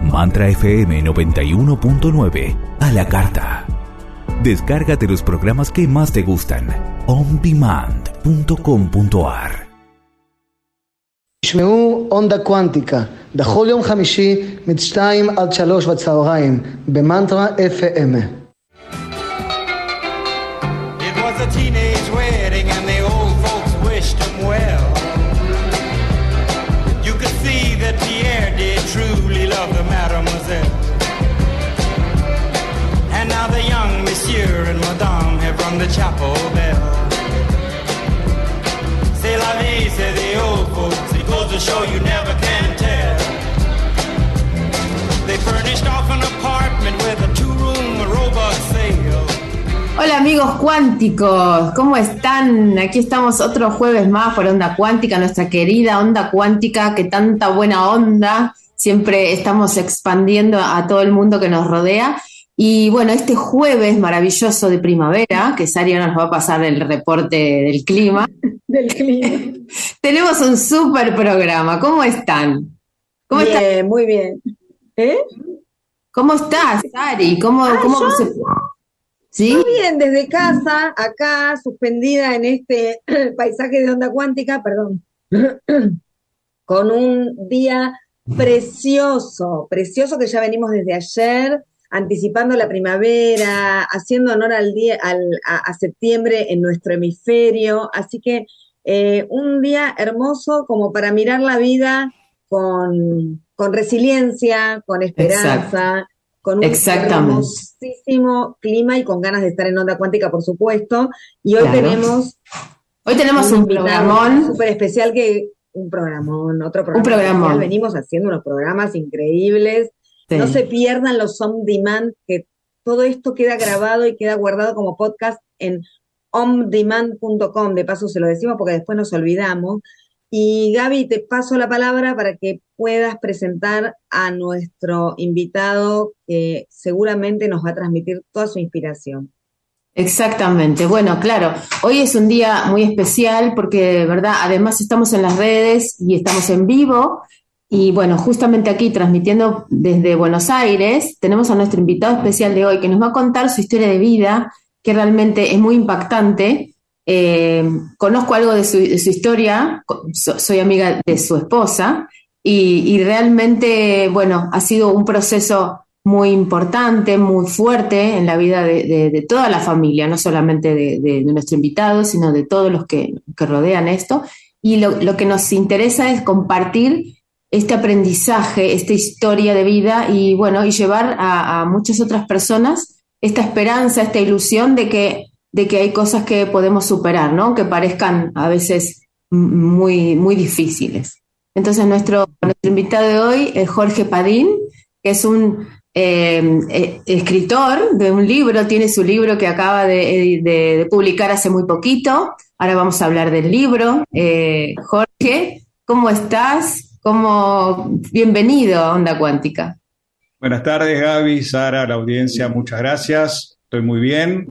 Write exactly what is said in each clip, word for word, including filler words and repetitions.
Mantra F M noventa y uno punto nueve a la carta. Descárgate los programas que más te gustan. on demand punto com punto a r. תשמעו אונדה קוונטיקה, בכל יום חמישי משתיים עד שלוש בצהריים, במנטרה אף אם. It was a teenage wedding and the old folks wished him well. You could see that Pierre did truly love the mademoiselle. And now the young monsieur and madame have rung the chapel bell. C'est la vie, say the old folks, it goes to show you never can tell. They furnished off an apartment with a two-room robot sale. Hola amigos cuánticos, ¿cómo están? Aquí estamos otro jueves más por Onda Cuántica, nuestra querida Onda Cuántica, que tanta buena onda, siempre estamos expandiendo a todo el mundo que nos rodea. Y bueno, este jueves maravilloso de primavera, que Saria nos va a pasar el reporte del clima, del clima. Tenemos un súper programa. ¿Cómo están? ¿Cómo bien, están? Muy bien. ¿Eh? ¿Cómo estás, Sari? ¿Cómo, ah, cómo yo, se... ¿Sí? Muy bien, desde casa, acá, suspendida en este paisaje de Onda Cuántica, perdón, con un día precioso, precioso que ya venimos desde ayer, anticipando la primavera, haciendo honor al día, al, a, a septiembre en nuestro hemisferio, así que eh, un día hermoso como para mirar la vida con, con resiliencia, con esperanza, Exacto. con un hermosísimo clima y con ganas de estar en Onda Cuántica, por supuesto, y hoy claro. tenemos hoy tenemos un, un programón súper especial que un programón, otro programa. Un programón. Venimos haciendo unos programas increíbles. Sí. No se pierdan los on demand, que todo esto queda grabado y queda guardado como podcast en on demand punto com. De paso se lo decimos porque después nos olvidamos. Y Gaby, te paso la palabra para que puedas presentar a nuestro invitado que seguramente nos va a transmitir toda su inspiración. Exactamente. Bueno, claro, hoy es un día muy especial porque, de verdad, además estamos en las redes y estamos en vivo. Y bueno, justamente aquí transmitiendo desde Buenos Aires, tenemos a nuestro invitado especial de hoy que nos va a contar su historia de vida, que realmente es muy impactante. Eh, conozco algo de su, de su historia, so, soy amiga de su esposa y, y realmente, bueno, ha sido un proceso muy importante, muy fuerte en la vida de, de, de toda la familia, no solamente de, de, de nuestro invitado, sino de todos los que, que rodean esto. Y lo, lo que nos interesa es compartir este aprendizaje, esta historia de vida y bueno, y llevar a, a muchas otras personas esta esperanza, esta ilusión de que, de que hay cosas que podemos superar, ¿no? Que parezcan a veces muy, muy difíciles. Entonces nuestro, nuestro invitado de hoy es Jorge Padín, que es un eh, eh, escritor de un libro, tiene su libro que acaba de, de, de publicar hace muy poquito. Ahora vamos a hablar del libro. Eh, Jorge, ¿cómo estás? Como bienvenido a Onda Cuántica. Buenas tardes, Gaby, Sara, la audiencia, muchas gracias. Estoy muy bien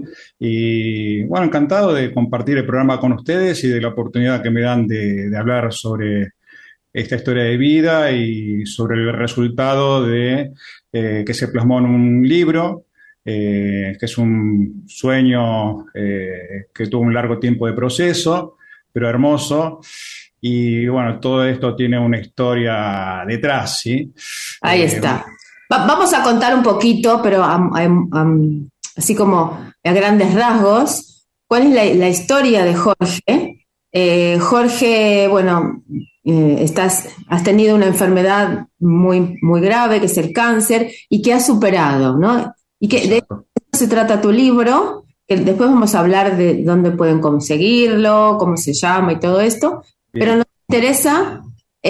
y bueno, encantado de compartir el programa con ustedes y de la oportunidad que me dan de, de hablar sobre esta historia de vida y sobre el resultado de eh, que se plasmó en un libro, eh, que es un sueño eh, que tuvo un largo tiempo de proceso, pero hermoso. Y bueno, todo esto tiene una historia detrás, ¿sí? Ahí eh, está. Va- vamos a contar un poquito, pero um, um, um, así como a grandes rasgos, ¿cuál es la, la historia de Jorge? Eh, Jorge, bueno, eh, estás, has tenido una enfermedad muy, muy grave, que es el cáncer, y que has superado, ¿no? Y que de eso se trata tu libro, que después vamos a hablar de dónde pueden conseguirlo, cómo se llama y todo esto. Bien. Pero nos interesa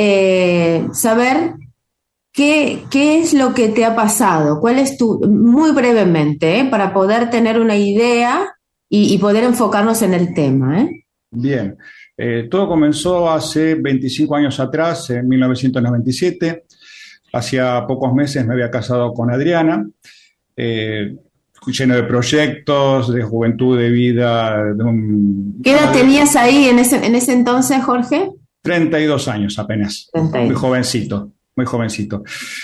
eh, saber qué, qué es lo que te ha pasado, cuál es tu, muy brevemente, ¿eh? Para poder tener una idea y, y poder enfocarnos en el tema, ¿eh? Bien, eh, todo comenzó hace veinticinco años atrás, en mil novecientos noventa y siete. Hacía pocos meses me había casado con Adriana, eh, lleno de proyectos, de juventud, de vida. De un, ¿Qué edad tenías ahí en ese, en ese entonces, Jorge? treinta y dos años apenas, treinta y dos. Muy jovencito. muy jovencito.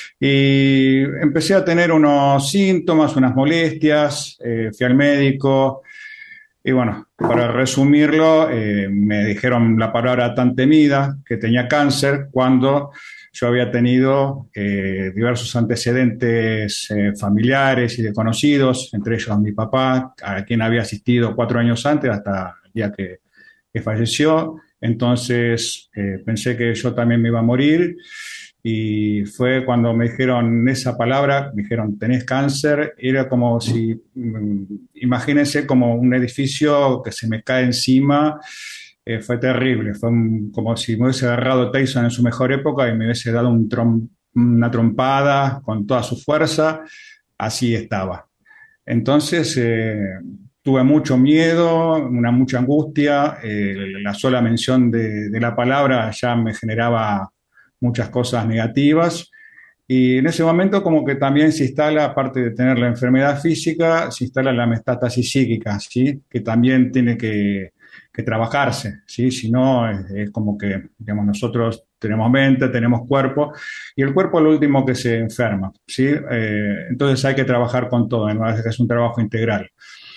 Y empecé a tener unos síntomas, unas molestias, eh, fui al médico y bueno, para resumirlo, eh, me dijeron la palabra tan temida, que tenía cáncer, cuando yo había tenido eh, diversos antecedentes eh, familiares y de conocidos, entre ellos mi papá, a quien había asistido cuatro años antes, hasta el día que, que falleció. Entonces eh, pensé que yo también me iba a morir y fue cuando me dijeron esa palabra, me dijeron tenés cáncer, era como si, imagínense como un edificio que se me cae encima. Eh, fue terrible, fue un, como si me hubiese agarrado Tyson en su mejor época y me hubiese dado un trom, una trompada con toda su fuerza, así estaba. Entonces eh, tuve mucho miedo, una mucha angustia, eh, la sola mención de, de la palabra ya me generaba muchas cosas negativas y en ese momento como que también se instala, aparte de tener la enfermedad física, se instala la metástasis psíquica, ¿sí? Que también tiene que, que trabajarse, ¿sí? Si no es, es como que, digamos, nosotros tenemos mente, tenemos cuerpo y el cuerpo es lo último que se enferma, ¿sí? Eh, entonces hay que trabajar con todo, ¿no? Es un trabajo integral.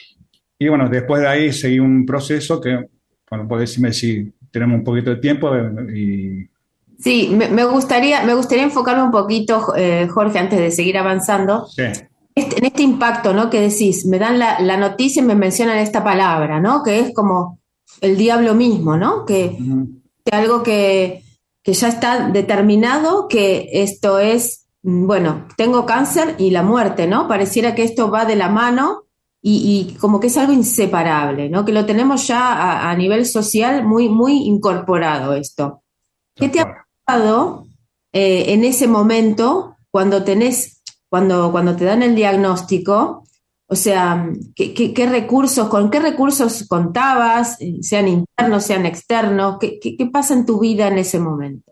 Y bueno, después de ahí seguí un proceso que, bueno, podés decirme si tenemos un poquito de tiempo y... Sí, me, me gustaría, me gustaría enfocarme un poquito, eh, Jorge, antes de seguir avanzando, Sí. este, en este impacto, ¿no? Que decís, me dan la, la noticia y me mencionan esta palabra, ¿no? Que es como el diablo mismo, ¿no? Que Uh-huh. es algo que, que ya está determinado, que esto es, bueno, tengo cáncer y la muerte, ¿no? Pareciera que esto va de la mano y, y como que es algo inseparable, ¿no? Que lo tenemos ya a, a nivel social muy, muy incorporado esto. ¿Qué te ha pasado eh, en ese momento cuando tenés, cuando, cuando te dan el diagnóstico? O sea, ¿qué, qué, qué recursos, con qué recursos contabas, sean internos, sean externos? ¿Qué, qué, qué pasa en tu vida en ese momento?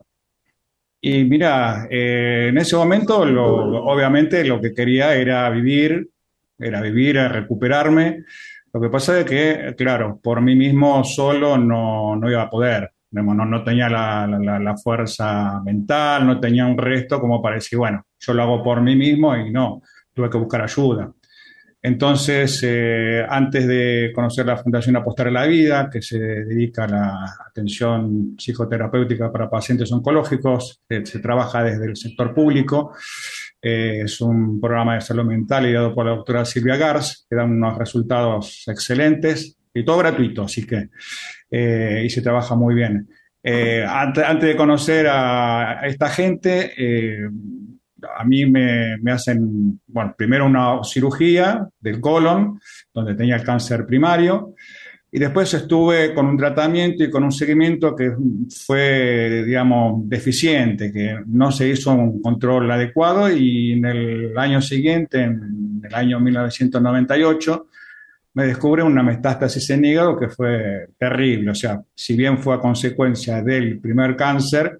Y mira, eh, en ese momento lo, obviamente lo que quería era vivir, era vivir, era recuperarme. Lo que pasa es que, claro, por mí mismo solo no, no iba a poder. No, no tenía la, la, la fuerza mental, no tenía un resto como para decir, bueno, yo lo hago por mí mismo y no, tuve que buscar ayuda. Entonces, eh, antes de conocer la Fundación Apostar a la Vida, que se dedica a la atención psicoterapéutica para pacientes oncológicos, eh, se trabaja desde el sector público, eh, es un programa de salud mental ideado por la doctora Silvia Gars, que da unos resultados excelentes y todo gratuito, así que, eh, y se trabaja muy bien. Eh, antes, antes de conocer a, a esta gente, eh, a mí me, me hacen, bueno, primero una cirugía del colon, donde tenía el cáncer primario, y después estuve con un tratamiento y con un seguimiento que fue, digamos, deficiente, que no se hizo un control adecuado, y en el año siguiente, en el año mil novecientos noventa y ocho, me descubre una metástasis en hígado que fue terrible. O sea, si bien fue a consecuencia del primer cáncer,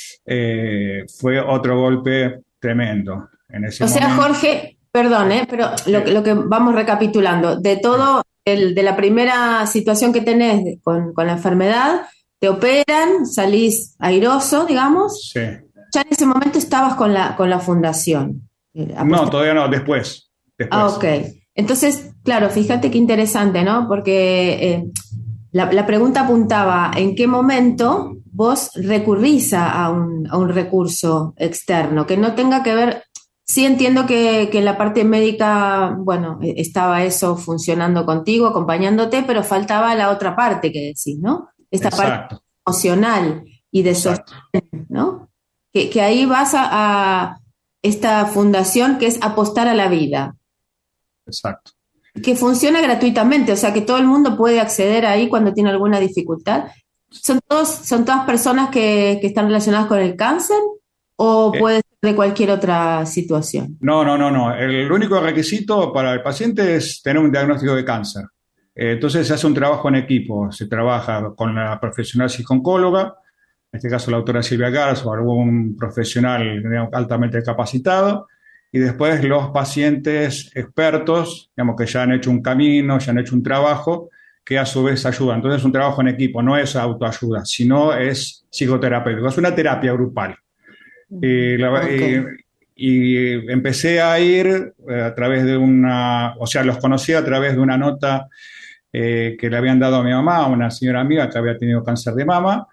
eh, fue otro golpe tremendo en ese O sea, momento. Jorge, perdón, ¿eh? Pero lo, lo que vamos recapitulando, de todo, el, de la primera situación que tenés con, con la enfermedad, te operan, salís airoso, digamos, Sí. ya en ese momento estabas con la, con la fundación. Eh, No, todavía no, después. después. Ah, ok. Entonces, claro, fíjate qué interesante, ¿no? Porque eh, la, la pregunta apuntaba en qué momento vos recurrís a un, a un recurso externo, que no tenga que ver, sí entiendo que, que en la parte médica, bueno, estaba eso funcionando contigo, acompañándote, pero faltaba la otra parte que decís, ¿no? Esta Exacto. parte emocional y de Exacto. sostén, ¿no? Que, que ahí vas a, a esta fundación que es Apostar a la Vida. Exacto. Que funciona gratuitamente, o sea que todo el mundo puede acceder ahí cuando tiene alguna dificultad. ¿Son todos, son todas personas que, que están relacionadas con el cáncer o Eh. puede ser de cualquier otra situación? No, no, no, no. El único requisito para el paciente es tener un diagnóstico de cáncer. Eh, entonces se hace un trabajo en equipo. Se trabaja con la profesional psicooncóloga, en este caso la doctora Silvia Gars o algún profesional, digamos, altamente capacitado, y después los pacientes expertos, digamos, que ya han hecho un camino, ya han hecho un trabajo, que a su vez ayudan. Entonces es un trabajo en equipo, no es autoayuda, sino es psicoterapéutico, es una terapia grupal. Y, la- Ok. y- y empecé a ir eh, a través de una, o sea, los conocí a través de una nota eh, que le habían dado a mi mamá, una señora amiga que había tenido cáncer de mama,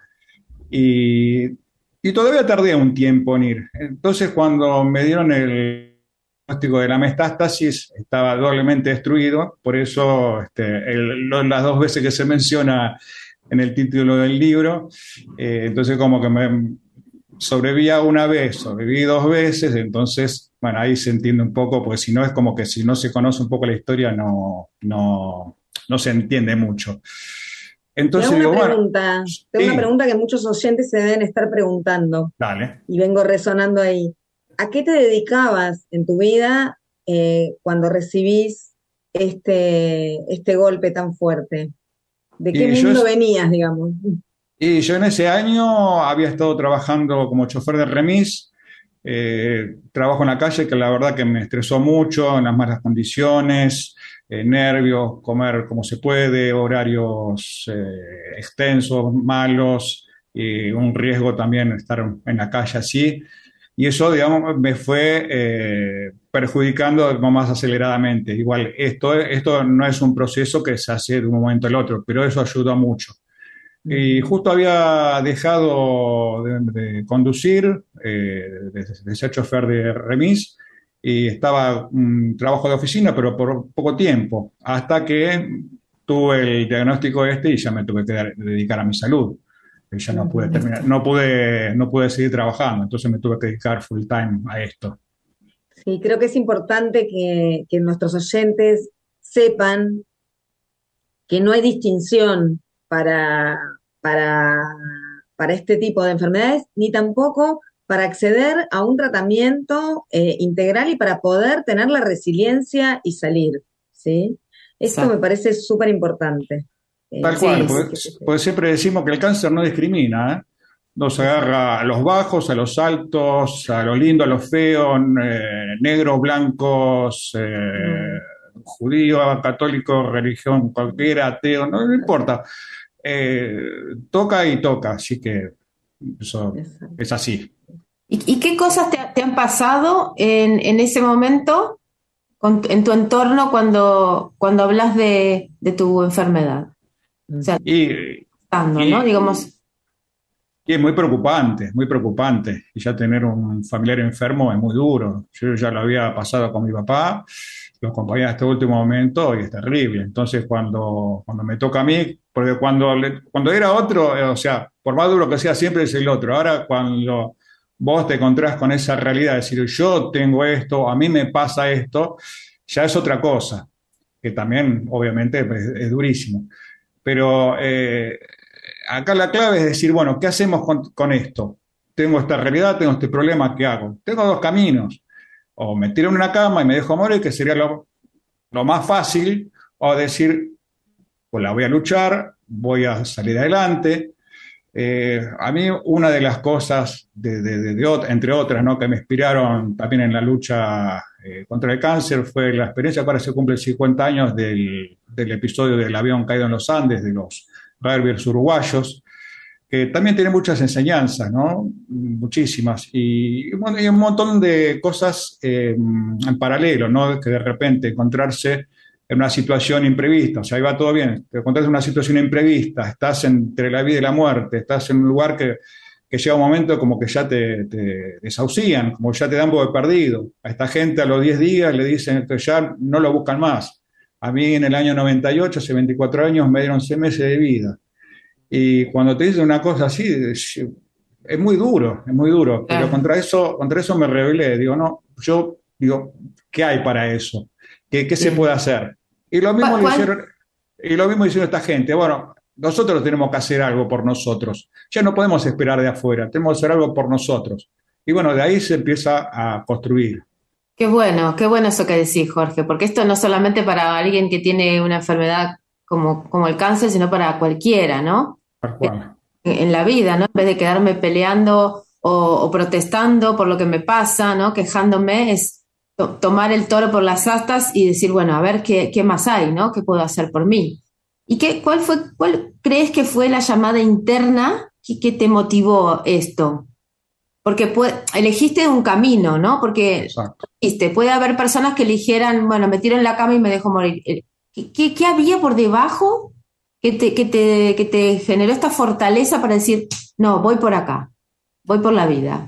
y, y todavía tardé un tiempo en ir. Entonces, cuando me dieron el diagnóstico de la metástasis, estaba doblemente destruido, por eso este, el- lo- las dos veces que se menciona en el título del libro, eh, entonces como que me sobreviví a una vez, sobreviví dos veces, entonces, bueno, ahí se entiende un poco, porque si no es como que si no se conoce un poco la historia, no, no, no se entiende mucho. Te hago Entonces una digo, bueno, pregunta, te hago una sí, pregunta que muchos oyentes se deben estar preguntando dale. y vengo resonando ahí. ¿A qué te dedicabas en tu vida eh, cuando recibís este, este golpe tan fuerte? ¿De qué Y yo, mundo es- venías, digamos? y yo en ese año había estado trabajando como chofer de remis, eh, trabajo en la calle que la verdad que me estresó mucho, en las malas condiciones, eh, nervios, comer como se puede, horarios eh, extensos, malos, y un riesgo también estar en la calle así. Y eso, digamos, me fue eh, perjudicando más aceleradamente. Igual, esto, esto no es un proceso que se hace de un momento al otro, pero eso ayudó mucho. Y justo había dejado de, de conducir, eh, de, de ser chofer de remis, y estaba un trabajo de oficina, pero por poco tiempo, hasta que tuve el diagnóstico este y ya me tuve que dar- dedicar a mi salud. Y ya no pude Ujú. terminar, no pude, no pude seguir trabajando, entonces me tuve que dedicar full time a esto. Sí, creo que es importante que, que nuestros oyentes sepan que no hay distinción para, para, para este tipo de enfermedades, ni tampoco para acceder a un tratamiento eh, integral y para poder tener la resiliencia y salir, ¿sí? Esto me Exacto. parece súper importante. Tal Eh, cual, Sí, que, porque, que se sepa. porque siempre decimos que el cáncer no discrimina, ¿eh? Nos Exacto. agarra a los bajos, a los altos, a los lindos, a los feos, eh, negros, blancos, eh, Mm, judíos, católicos, religión cualquiera, ateo, no, no importa. Eh, toca y toca, así que eso exacto. es así. ¿Y, y qué cosas te, te han pasado en, en ese momento con- en tu entorno cuando, cuando hablas de, de tu enfermedad? O sea, Y, estando, ¿no? y, Digamos, y es muy preocupante, muy preocupante. Y ya tener un familiar enfermo es muy duro. Yo ya lo había pasado con mi papá, lo acompañé hasta este último momento y es terrible. Entonces, cuando, cuando me toca a mí, porque cuando, le- cuando era otro, eh, o sea, por más duro que sea, siempre es el otro. Ahora, cuando vos te encontrás con esa realidad, de decir, yo tengo esto, a mí me pasa esto, ya es otra cosa, que también, obviamente, es, es durísimo. Pero eh, acá la clave es decir, bueno, ¿qué hacemos con, con esto? Tengo esta realidad, tengo este problema, ¿qué hago? Tengo dos caminos. O me tiro en una cama y me dejo morir, que sería lo, lo más fácil, o decir, pues la voy a luchar, voy a salir adelante. Eh, a mí una de las cosas, de, de, de, de, entre otras, ¿no? que me inspiraron también en la lucha eh, contra el cáncer fue la experiencia que ahora se cumple cincuenta años del, del episodio del avión caído en los Andes, de los rugbyers uruguayos, que también tiene muchas enseñanzas, ¿no? Muchísimas. Y, bueno, y un montón de cosas eh, en paralelo, ¿no? Que de repente encontrarse en una situación imprevista, o sea, ahí va todo bien, te encontrás en una situación imprevista, estás entre la vida y la muerte, estás en un lugar que, que llega un momento como que ya te, te desahucian, como ya te dan por perdido. A esta gente a los diez días le dicen que ya no lo buscan más. A mí en el año noventa y ocho, hace veinticuatro años, me dieron seis meses de vida. Y cuando te dicen una cosa así, es, es muy duro, es muy duro. Pero claro. contra eso, contra eso me rebelé. Digo, no, yo digo, ¿qué hay para eso? ¿Qué, qué se Bien. puede hacer? Y lo mismo ¿Cuál, le cuál- hicieron, y lo mismo hicieron esta gente. Bueno, nosotros tenemos que hacer algo por nosotros. Ya no podemos esperar de afuera, tenemos que hacer algo por nosotros. Y bueno, de ahí se empieza a construir. Qué bueno, qué bueno eso que decís, Jorge, porque esto no solamente para alguien que tiene una enfermedad como, como el cáncer, sino para cualquiera, ¿no? Tal cual. En la vida, ¿no? En vez de quedarme peleando o, o protestando por lo que me pasa, ¿no? Quejándome, es to- tomar el toro por las astas y decir, bueno, a ver qué, qué más hay, ¿no? ¿Qué puedo hacer por mí? ¿Y qué, cuál fue, cuál crees que fue la llamada interna que, que te motivó esto? porque puede- elegiste un camino, ¿no? Porque Exacto. dijiste, puede haber personas que eligieran, bueno, me tiro en la cama y me dejo morir. Eh, ¿Qué, qué- qué había por debajo que te, que te, que te generó esta fortaleza para decir, no, voy por acá, voy por la vida?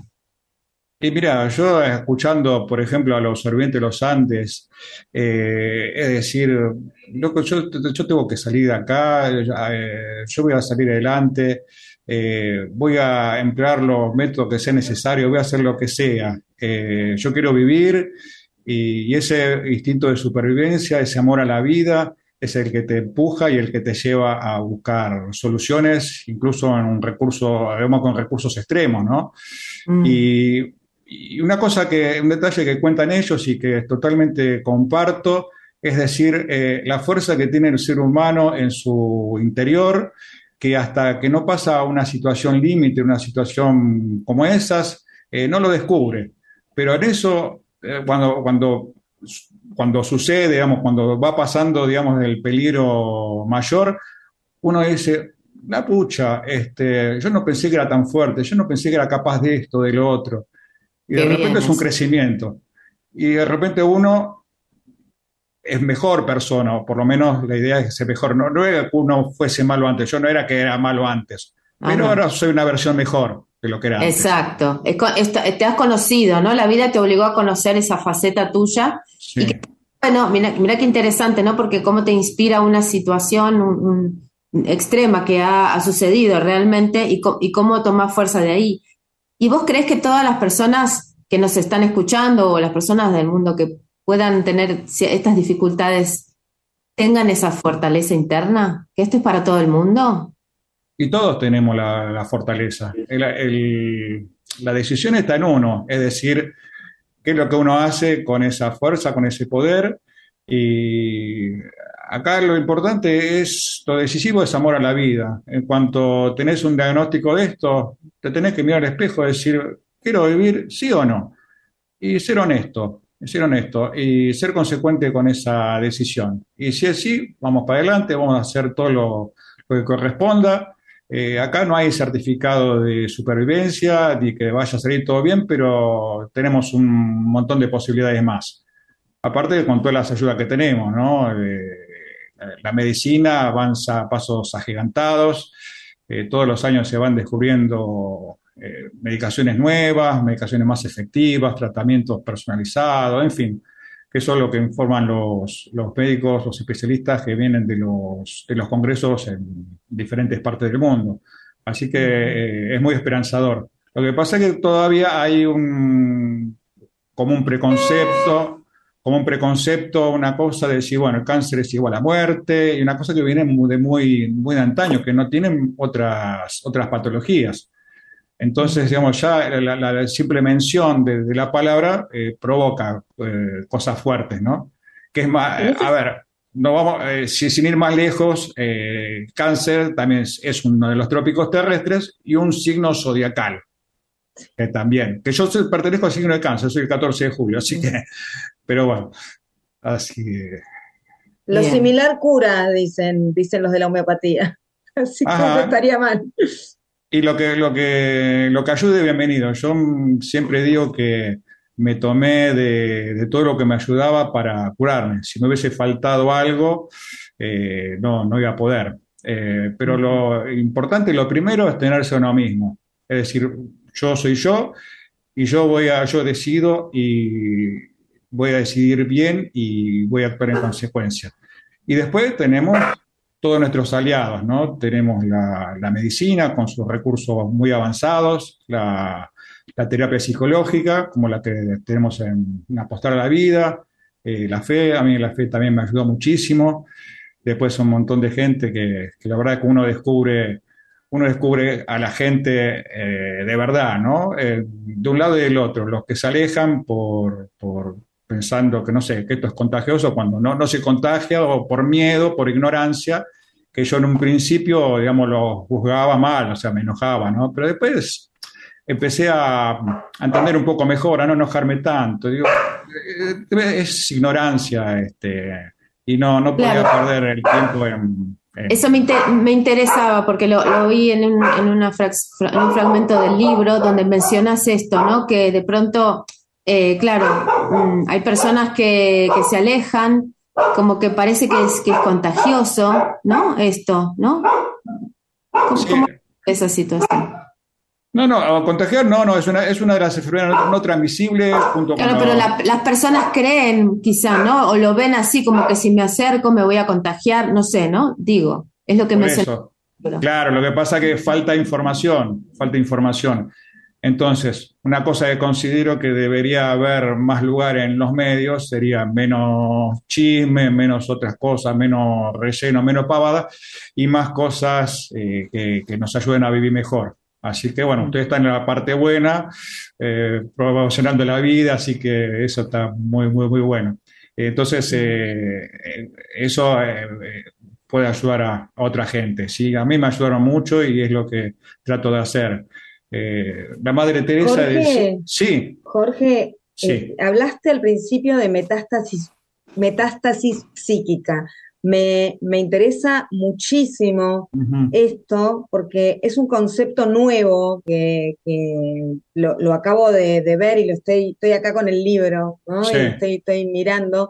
Y mira, yo escuchando, por ejemplo, a los fervientes de los Andes, eh, es decir, loco, yo, yo tengo que salir de acá, eh, yo voy a salir adelante, eh, voy a emplear los métodos que sea necesario, voy a hacer lo que sea. Eh, yo quiero vivir y, y ese instinto de supervivencia, ese amor a la vida, es el que te empuja y el que te lleva a buscar soluciones, incluso en un recurso, digamos, con recursos extremos, ¿no? Mm. Y, y una cosa que, un detalle que cuentan ellos y que totalmente comparto, es decir, eh, la fuerza que tiene el ser humano en su interior, que hasta que no pasa una situación límite, una situación como esas, eh, no lo descubre. Pero en eso, eh, cuando, cuando, cuando sucede, digamos, cuando va pasando, digamos, el peligro mayor, uno dice, la pucha, este, yo no pensé que era tan fuerte, yo no pensé que era capaz de esto, de lo otro. Y de Qué bien repente es un eso. crecimiento. Y de repente uno es mejor persona, o por lo menos la idea es que sea mejor. No, no era que uno fuese malo antes, yo no era que era malo antes, Ah, pero no. ahora soy una versión mejor de lo que era antes. Exacto. Es co- esta- te has conocido, ¿no? La vida te obligó a conocer esa faceta tuya. Sí. Y que, bueno, mira, mira qué interesante, ¿no? Porque cómo te inspira una situación un- un- extrema que ha, ha sucedido realmente y, co- y cómo tomás fuerza de ahí. ¿Y vos crees que todas las personas que nos están escuchando o las personas del mundo que puedan tener ci- estas dificultades tengan esa fortaleza interna? ¿Que esto es para todo el mundo? Y todos tenemos la, la fortaleza. El- el- la decisión está en uno, es decir, qué es lo que uno hace con esa fuerza, con ese poder. Y acá lo importante es, lo decisivo es amor a la vida. En cuanto tenés un diagnóstico de esto, te tenés que mirar al espejo y decir, ¿quiero vivir sí o no? Y ser honesto, ser honesto y ser consecuente con esa decisión. Y si es sí, vamos para adelante, vamos a hacer todo lo, lo que corresponda. Eh, acá no hay certificado de supervivencia ni que vaya a salir todo bien, pero tenemos un montón de posibilidades más. Aparte con todas las ayudas que tenemos, ¿no? Eh, la medicina avanza a pasos agigantados, eh, todos los años se van descubriendo eh, medicaciones nuevas, medicaciones más efectivas, tratamientos personalizados, en fin, que eso es lo que informan los, los médicos, los especialistas que vienen de los, de los congresos en diferentes partes del mundo. Así que eh, es muy esperanzador. Lo que pasa es que todavía hay un, como un preconcepto, como un preconcepto, una cosa de decir, bueno, el cáncer es igual a muerte, y una cosa que viene muy- de muy, muy de antaño, que no tienen otras, otras patologías. Entonces, digamos, ya la, la- la simple mención de, de la palabra eh, provoca eh, cosas fuertes, ¿no? Que es más, En eh, ese a ver, no vamos, eh, si- sin ir más lejos, eh, cáncer también es, es uno de los trópicos terrestres y un signo zodiacal, que también, que yo soy- pertenezco al signo de cáncer, soy el catorce de julio, así que, pero bueno, así que, Lo Bien. similar cura, dicen, dicen los de la homeopatía. Así que no ajá. estaría mal. Y lo que, lo que, lo que ayude, bienvenido. Yo mm, siempre digo que me tomé de, de todo lo que me ayudaba para curarme. Si me hubiese faltado algo, eh, no, no iba a poder. Eh, pero lo importante, lo primero es tenerse a uno mismo. Es decir, yo soy yo y yo voy a, yo decido y voy a decidir bien y voy a actuar en consecuencia. Y después tenemos todos nuestros aliados, ¿no? Tenemos la, la medicina con sus recursos muy avanzados, la, la terapia psicológica, como la que tenemos en, en Apostar a la Vida, eh, la fe, a mí la fe también me ayudó muchísimo. Después un montón de gente que, que la verdad que uno descubre, uno descubre a la gente eh, de verdad, ¿no? Eh, de un lado y del otro, los que se alejan por, por pensando que no sé, que esto es contagioso, cuando no, no se contagia o por miedo, por ignorancia, que yo en un principio, digamos, lo juzgaba mal, o sea, me enojaba, ¿no? Pero después empecé a, a entender un poco mejor, a no enojarme tanto. Digo, eh, es ignorancia, este, y no, no podía Claro. perder el tiempo en, Eh, Eso me, inter- me interesaba porque lo, lo vi en un, en, una frax- fra- en un fragmento del libro donde mencionas esto, ¿no? Que de pronto, eh, claro, mm, hay personas que, que se alejan, como que parece que es, que es contagioso, ¿no? Esto, ¿no? ¿Cómo, sí, cómo es esa situación? no, no, contagiar no, no, es una, es una de las enfermedades no, no transmisibles junto con Claro, pero los... la- las personas creen quizá, ¿no? O lo ven así como que si me acerco me voy a contagiar, no sé, ¿no? Digo, es lo que Por me suena. eso. Claro, lo que pasa es que falta información, falta información. Entonces, una cosa que considero que debería haber más lugar en los medios sería menos chisme, menos otras cosas, menos relleno, menos pavada y más cosas eh, que, que nos ayuden a vivir mejor. Así que bueno, ustedes están en la parte buena, eh, promocionando la vida, así que eso está muy, muy, muy bueno. Entonces, eh, eh, eso eh, eh, puede ayudar a, a otra gente. ¿Sí? A mí me ayudaron mucho y es lo que trato de hacer. Eh, la Madre Teresa Jorge, decía, sí, Jorge, sí, eh, hablaste al principio de metástasis, metástasis psíquica. Me, me interesa muchísimo ujú, esto porque es un concepto nuevo que, que lo, lo acabo de, de ver y lo estoy, estoy acá con el libro, ¿no? sí, Y estoy, estoy mirando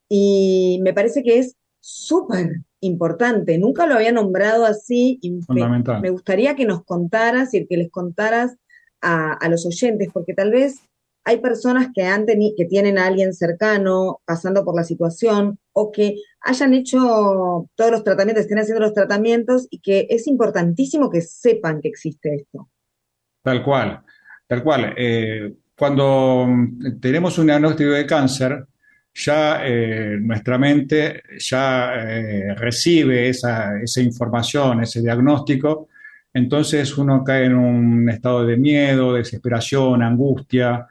y me parece que es súper importante. Nunca lo había nombrado así y me, fundamental. me gustaría que nos contaras y que les contaras a, a los oyentes, porque tal vez hay personas que han teni- que tienen a alguien cercano pasando por la situación o que hayan hecho todos los tratamientos, estén haciendo los tratamientos y que es importantísimo que sepan que existe esto. Tal cual, tal cual. Eh, cuando mm, tenemos un diagnóstico de cáncer, ya eh, nuestra mente ya eh, recibe esa, esa información, ese diagnóstico, entonces uno cae en un estado de miedo, desesperación, angustia.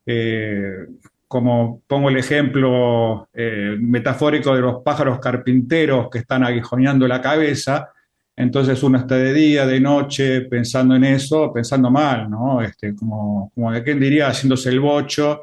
eh, Como pongo el ejemplo eh, metafórico de los pájaros carpinteros que están aguijoneando la cabeza, entonces uno está de día, de noche, pensando en eso, pensando mal, ¿no? Este, como, como de quién diría, haciéndose el bocho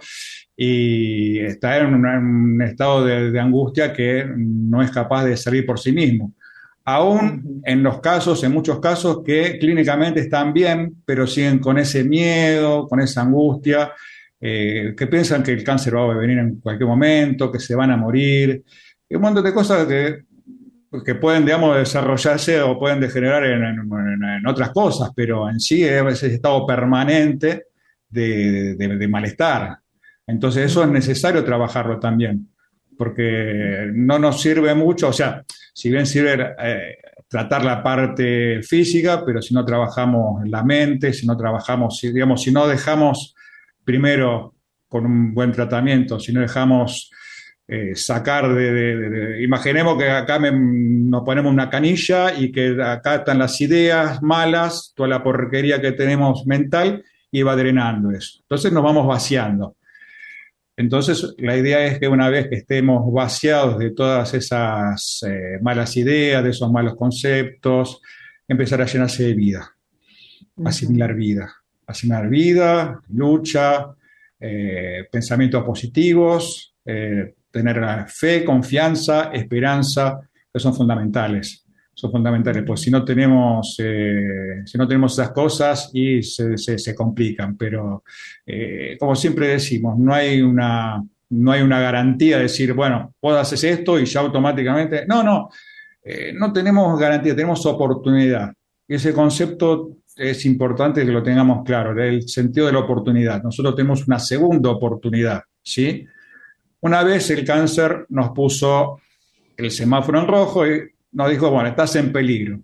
y está en un, en un estado de, de angustia que no es capaz de salir por sí mismo. Aún Ujú. en los casos, en muchos casos que clínicamente están bien, pero siguen con ese miedo, con esa angustia, eh, que piensan que el cáncer va a venir en cualquier momento, que se van a morir, y un montón de cosas que que pueden, digamos, desarrollarse o pueden degenerar en, en- en otras cosas, pero en sí es ese estado permanente de, de- de malestar. Entonces eso es Ujú. necesario trabajarlo también, porque no nos sirve mucho, o sea, si bien sirve eh, tratar la parte física, pero si no trabajamos la mente, si no trabajamos, si, digamos, si no dejamos primero con un buen tratamiento, si no dejamos eh, sacar de, de- de- de- imaginemos que acá me- nos ponemos una canilla y que acá están las ideas malas, toda la porquería que tenemos mental y va drenando eso. Entonces nos vamos vaciando. Entonces la idea es que una vez que estemos vaciados de todas esas eh, malas ideas, de esos malos conceptos, empezar a llenarse de vida, Ujú. asimilar vida, asimilar vida, lucha, eh, pensamientos positivos, eh, tener fe, confianza, esperanza, que son fundamentales. Son fundamentales, pues si no tenemos, eh, si no tenemos esas cosas y se, se- se complican, pero eh, como siempre decimos, no hay una, no hay una garantía de decir, bueno, vos haces esto y ya automáticamente, no, no, eh, no tenemos garantía, tenemos oportunidad. Y ese concepto es importante que lo tengamos claro, el sentido de la oportunidad. Nosotros tenemos una segunda oportunidad, ¿sí? Una vez el cáncer nos puso el semáforo en rojo y nos dijo, bueno, estás en peligro.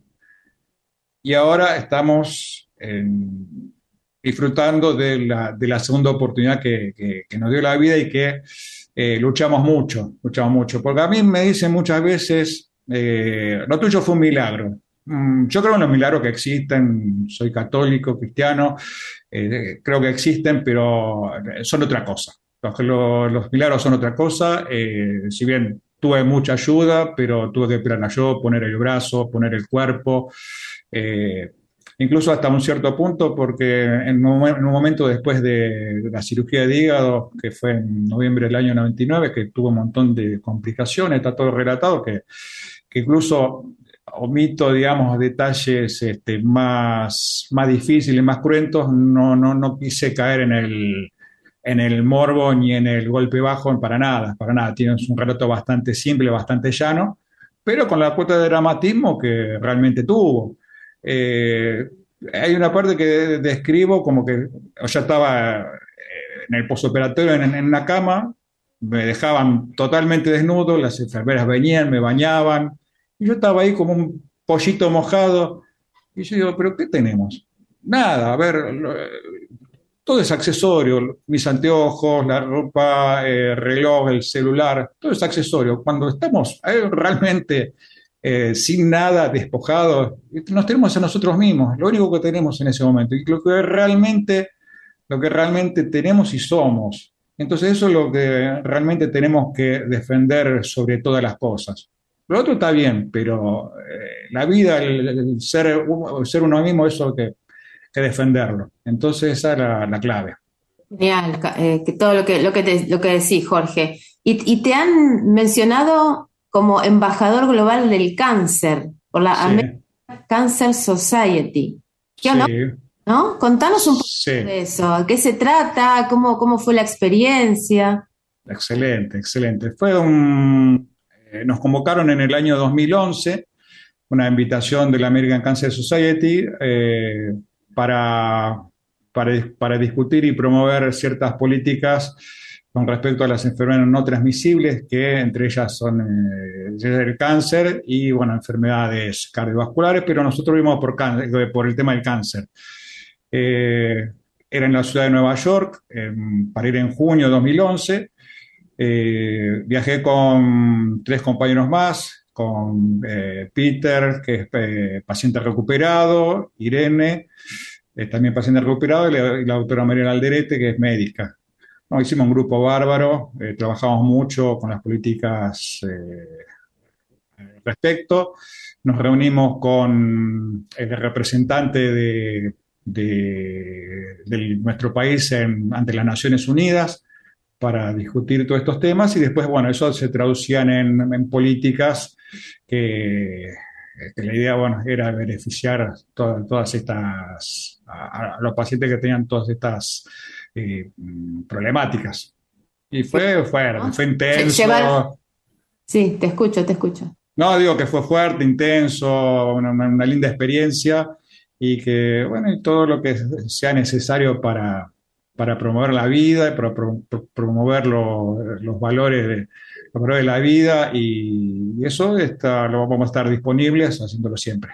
Y ahora estamos en- disfrutando de la, de la segunda oportunidad que, que- que nos dio la vida y que eh, luchamos mucho, luchamos mucho. Porque a mí me dicen muchas veces, eh, lo tuyo fue un milagro. Mm, yo creo en los milagros que existen, soy católico, cristiano, eh, creo que existen, pero son otra cosa. Los, los- los milagros son otra cosa, eh, si bien tuve mucha ayuda, pero tuve que esperarla yo, poner el brazo, poner el cuerpo, eh, incluso hasta un cierto punto, porque en un, en un momento después de la cirugía de hígado, que fue en noviembre del año noventa y nueve, que tuvo un montón de complicaciones, está todo relatado, que, que incluso omito, digamos, detalles este, más, más difíciles, más cruentos, no, no, no quise caer en el, en el morbo ni en el golpe bajo, para nada, para nada. Tienes un relato bastante simple, bastante llano, pero con la cuota de dramatismo que realmente tuvo. Eh, hay una parte que describo como que ya estaba en el posoperatorio en, en una cama, me dejaban totalmente desnudo, las enfermeras venían, me bañaban, y yo estaba ahí como un pollito mojado, y yo digo, ¿pero qué tenemos? Nada, a ver, lo, todo es accesorio, mis anteojos, la ropa, el reloj, el celular, todo es accesorio. Cuando estamos eh, realmente eh, sin nada, despojados, nos tenemos a nosotros mismos, lo único que tenemos en ese momento, y lo que realmente, lo que realmente tenemos y somos. Entonces eso es lo que realmente tenemos que defender sobre todas las cosas. Lo otro está bien, pero eh, la vida, el, el ser, el ser uno mismo, eso que, que defenderlo. Entonces esa es la, la clave. Genial, ca- eh, que todo lo que, lo que, te- lo que decís, Jorge. Y, y te han mencionado como embajador global del cáncer por la Sí, American Cancer Society. ¿Qué honor, sí, no? Contanos un poco sí. de eso. ¿A qué se trata? ¿Cómo, cómo fue la experiencia? Excelente, excelente. Fue un, eh, nos convocaron en el año dos mil once, una invitación de la American Cancer Society eh, para, para, para discutir y promover ciertas políticas con respecto a las enfermedades no transmisibles, que entre ellas son eh, el cáncer y, bueno, enfermedades cardiovasculares, pero nosotros vimos por, cáncer, por el tema del cáncer. Eh, Era en la ciudad de Nueva York, eh, para ir en junio de dos mil once. Eh, viajé con tres compañeros más, con eh, Peter, que es eh, paciente recuperado, Irene, eh, también paciente recuperado, y la, y la doctora Mariela Alderete, que es médica. No, hicimos un grupo bárbaro, eh, trabajamos mucho con las políticas eh, al respecto. Nos reunimos con el representante de, de, de nuestro país en, ante las Naciones Unidas para discutir todos estos temas, y después, bueno, eso se traducían en, en políticas que, que la idea, bueno, era beneficiar a todas, todas estas, a, a los pacientes que tenían todas estas eh, problemáticas. Y fue fuerte, ¿No? fue Lle- Llevar, intenso. sí, te escucho, te escucho. No, digo que fue fuerte, intenso, una, una- una linda experiencia, y que, bueno, y todo lo que sea necesario para, para promover la vida, para pro- pro- promover lo- los valores de, los valores de la vida, y, y eso está, lo vamos a estar disponibles haciéndolo siempre.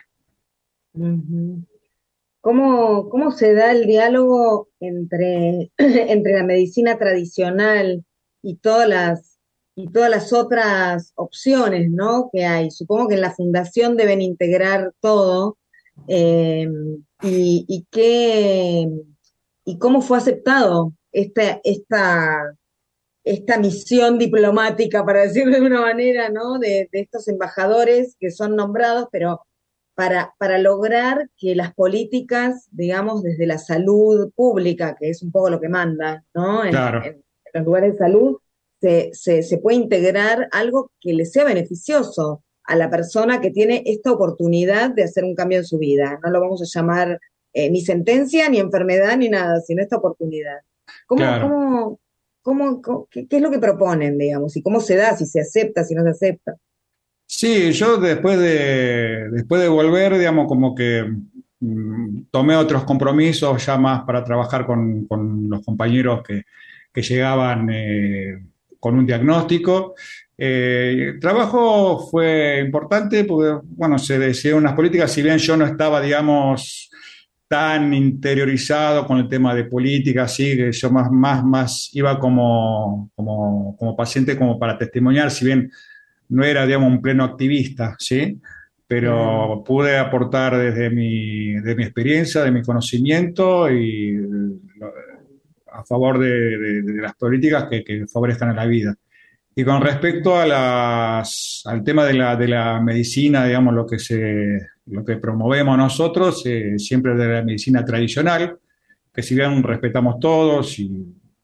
Ujú. ¿Cómo, cómo se da el diálogo entre, entre la medicina tradicional y todas las, y todas las otras opciones, ¿no? que hay? Supongo que en la fundación deben integrar todo, eh, y, y qué, y cómo fue aceptado esta, esta, esta misión diplomática, para decirlo de una manera, ¿no? De, de estos embajadores que son nombrados, pero para, para lograr que las políticas, digamos, desde la salud pública, que es un poco lo que manda, ¿no? En, Claro, en los lugares de salud, se, se, se puede integrar algo que le sea beneficioso a la persona que tiene esta oportunidad de hacer un cambio en su vida. No lo vamos a llamar eh, ni sentencia, ni enfermedad, ni nada, sino esta oportunidad. ¿Cómo, claro. cómo, cómo, cómo- qué, qué es lo que proponen, digamos? ¿Y cómo se da? Si se acepta, si no se acepta. Sí, yo después de, después de volver, digamos, como que mm, tomé otros compromisos ya más para trabajar con, con los compañeros que, que llegaban eh, con un diagnóstico. Eh, el trabajo fue importante porque, bueno, se decidieron unas políticas, si bien yo no estaba, digamos, tan interiorizado con el tema de política, así que yo más, más, más iba como, como, como paciente, como para testimoniar, si bien no era, digamos, un pleno activista, ¿sí? Claro. Pero pude aportar desde mi, de mi experiencia, de mi conocimiento, y a favor de, de- de las políticas que, que favorezcan a la vida. Y con respecto a las, al tema de la, de la medicina, digamos, lo que, se, lo que promovemos nosotros, eh, siempre de la medicina tradicional, que si bien respetamos todos y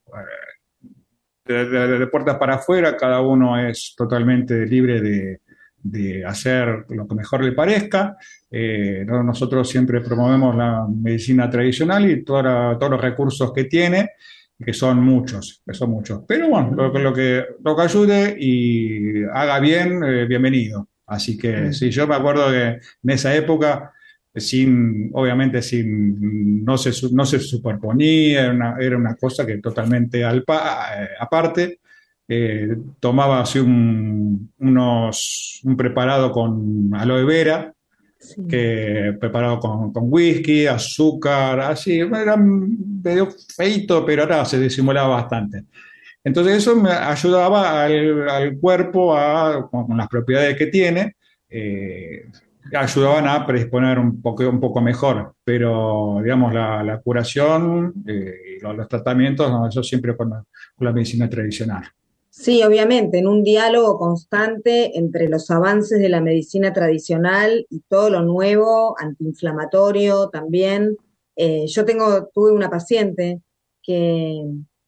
eh, de, de- de puertas para afuera, cada uno es totalmente libre de, de hacer lo que mejor le parezca. Eh, no- nosotros siempre promovemos la medicina tradicional y toda- todos los recursos que tiene, que son muchos, que son muchos. Pero bueno, lo, que- lo que, lo que ayude y haga bien, eh, bienvenido. Así que sí, yo me acuerdo que en esa época, sin, obviamente sin, no se, su- no se superponía, era una, era una cosa que totalmente al pa- eh, aparte. Eh, tomaba así un, unos, un preparado con aloe vera, Sí. que preparado con, con whisky, azúcar, así, era medio feito, pero ahora se disimulaba bastante. Entonces eso me ayudaba al, al cuerpo a, con, con las propiedades que tiene, eh, ayudaban a predisponer un poco, un poco mejor, pero digamos la, la curación eh, y los, los tratamientos, no, eso siempre con la, con la medicina tradicional. Sí, obviamente, en un diálogo constante entre los avances de la medicina tradicional y todo lo nuevo, antiinflamatorio también. Eh, yo tengo, tuve una paciente que,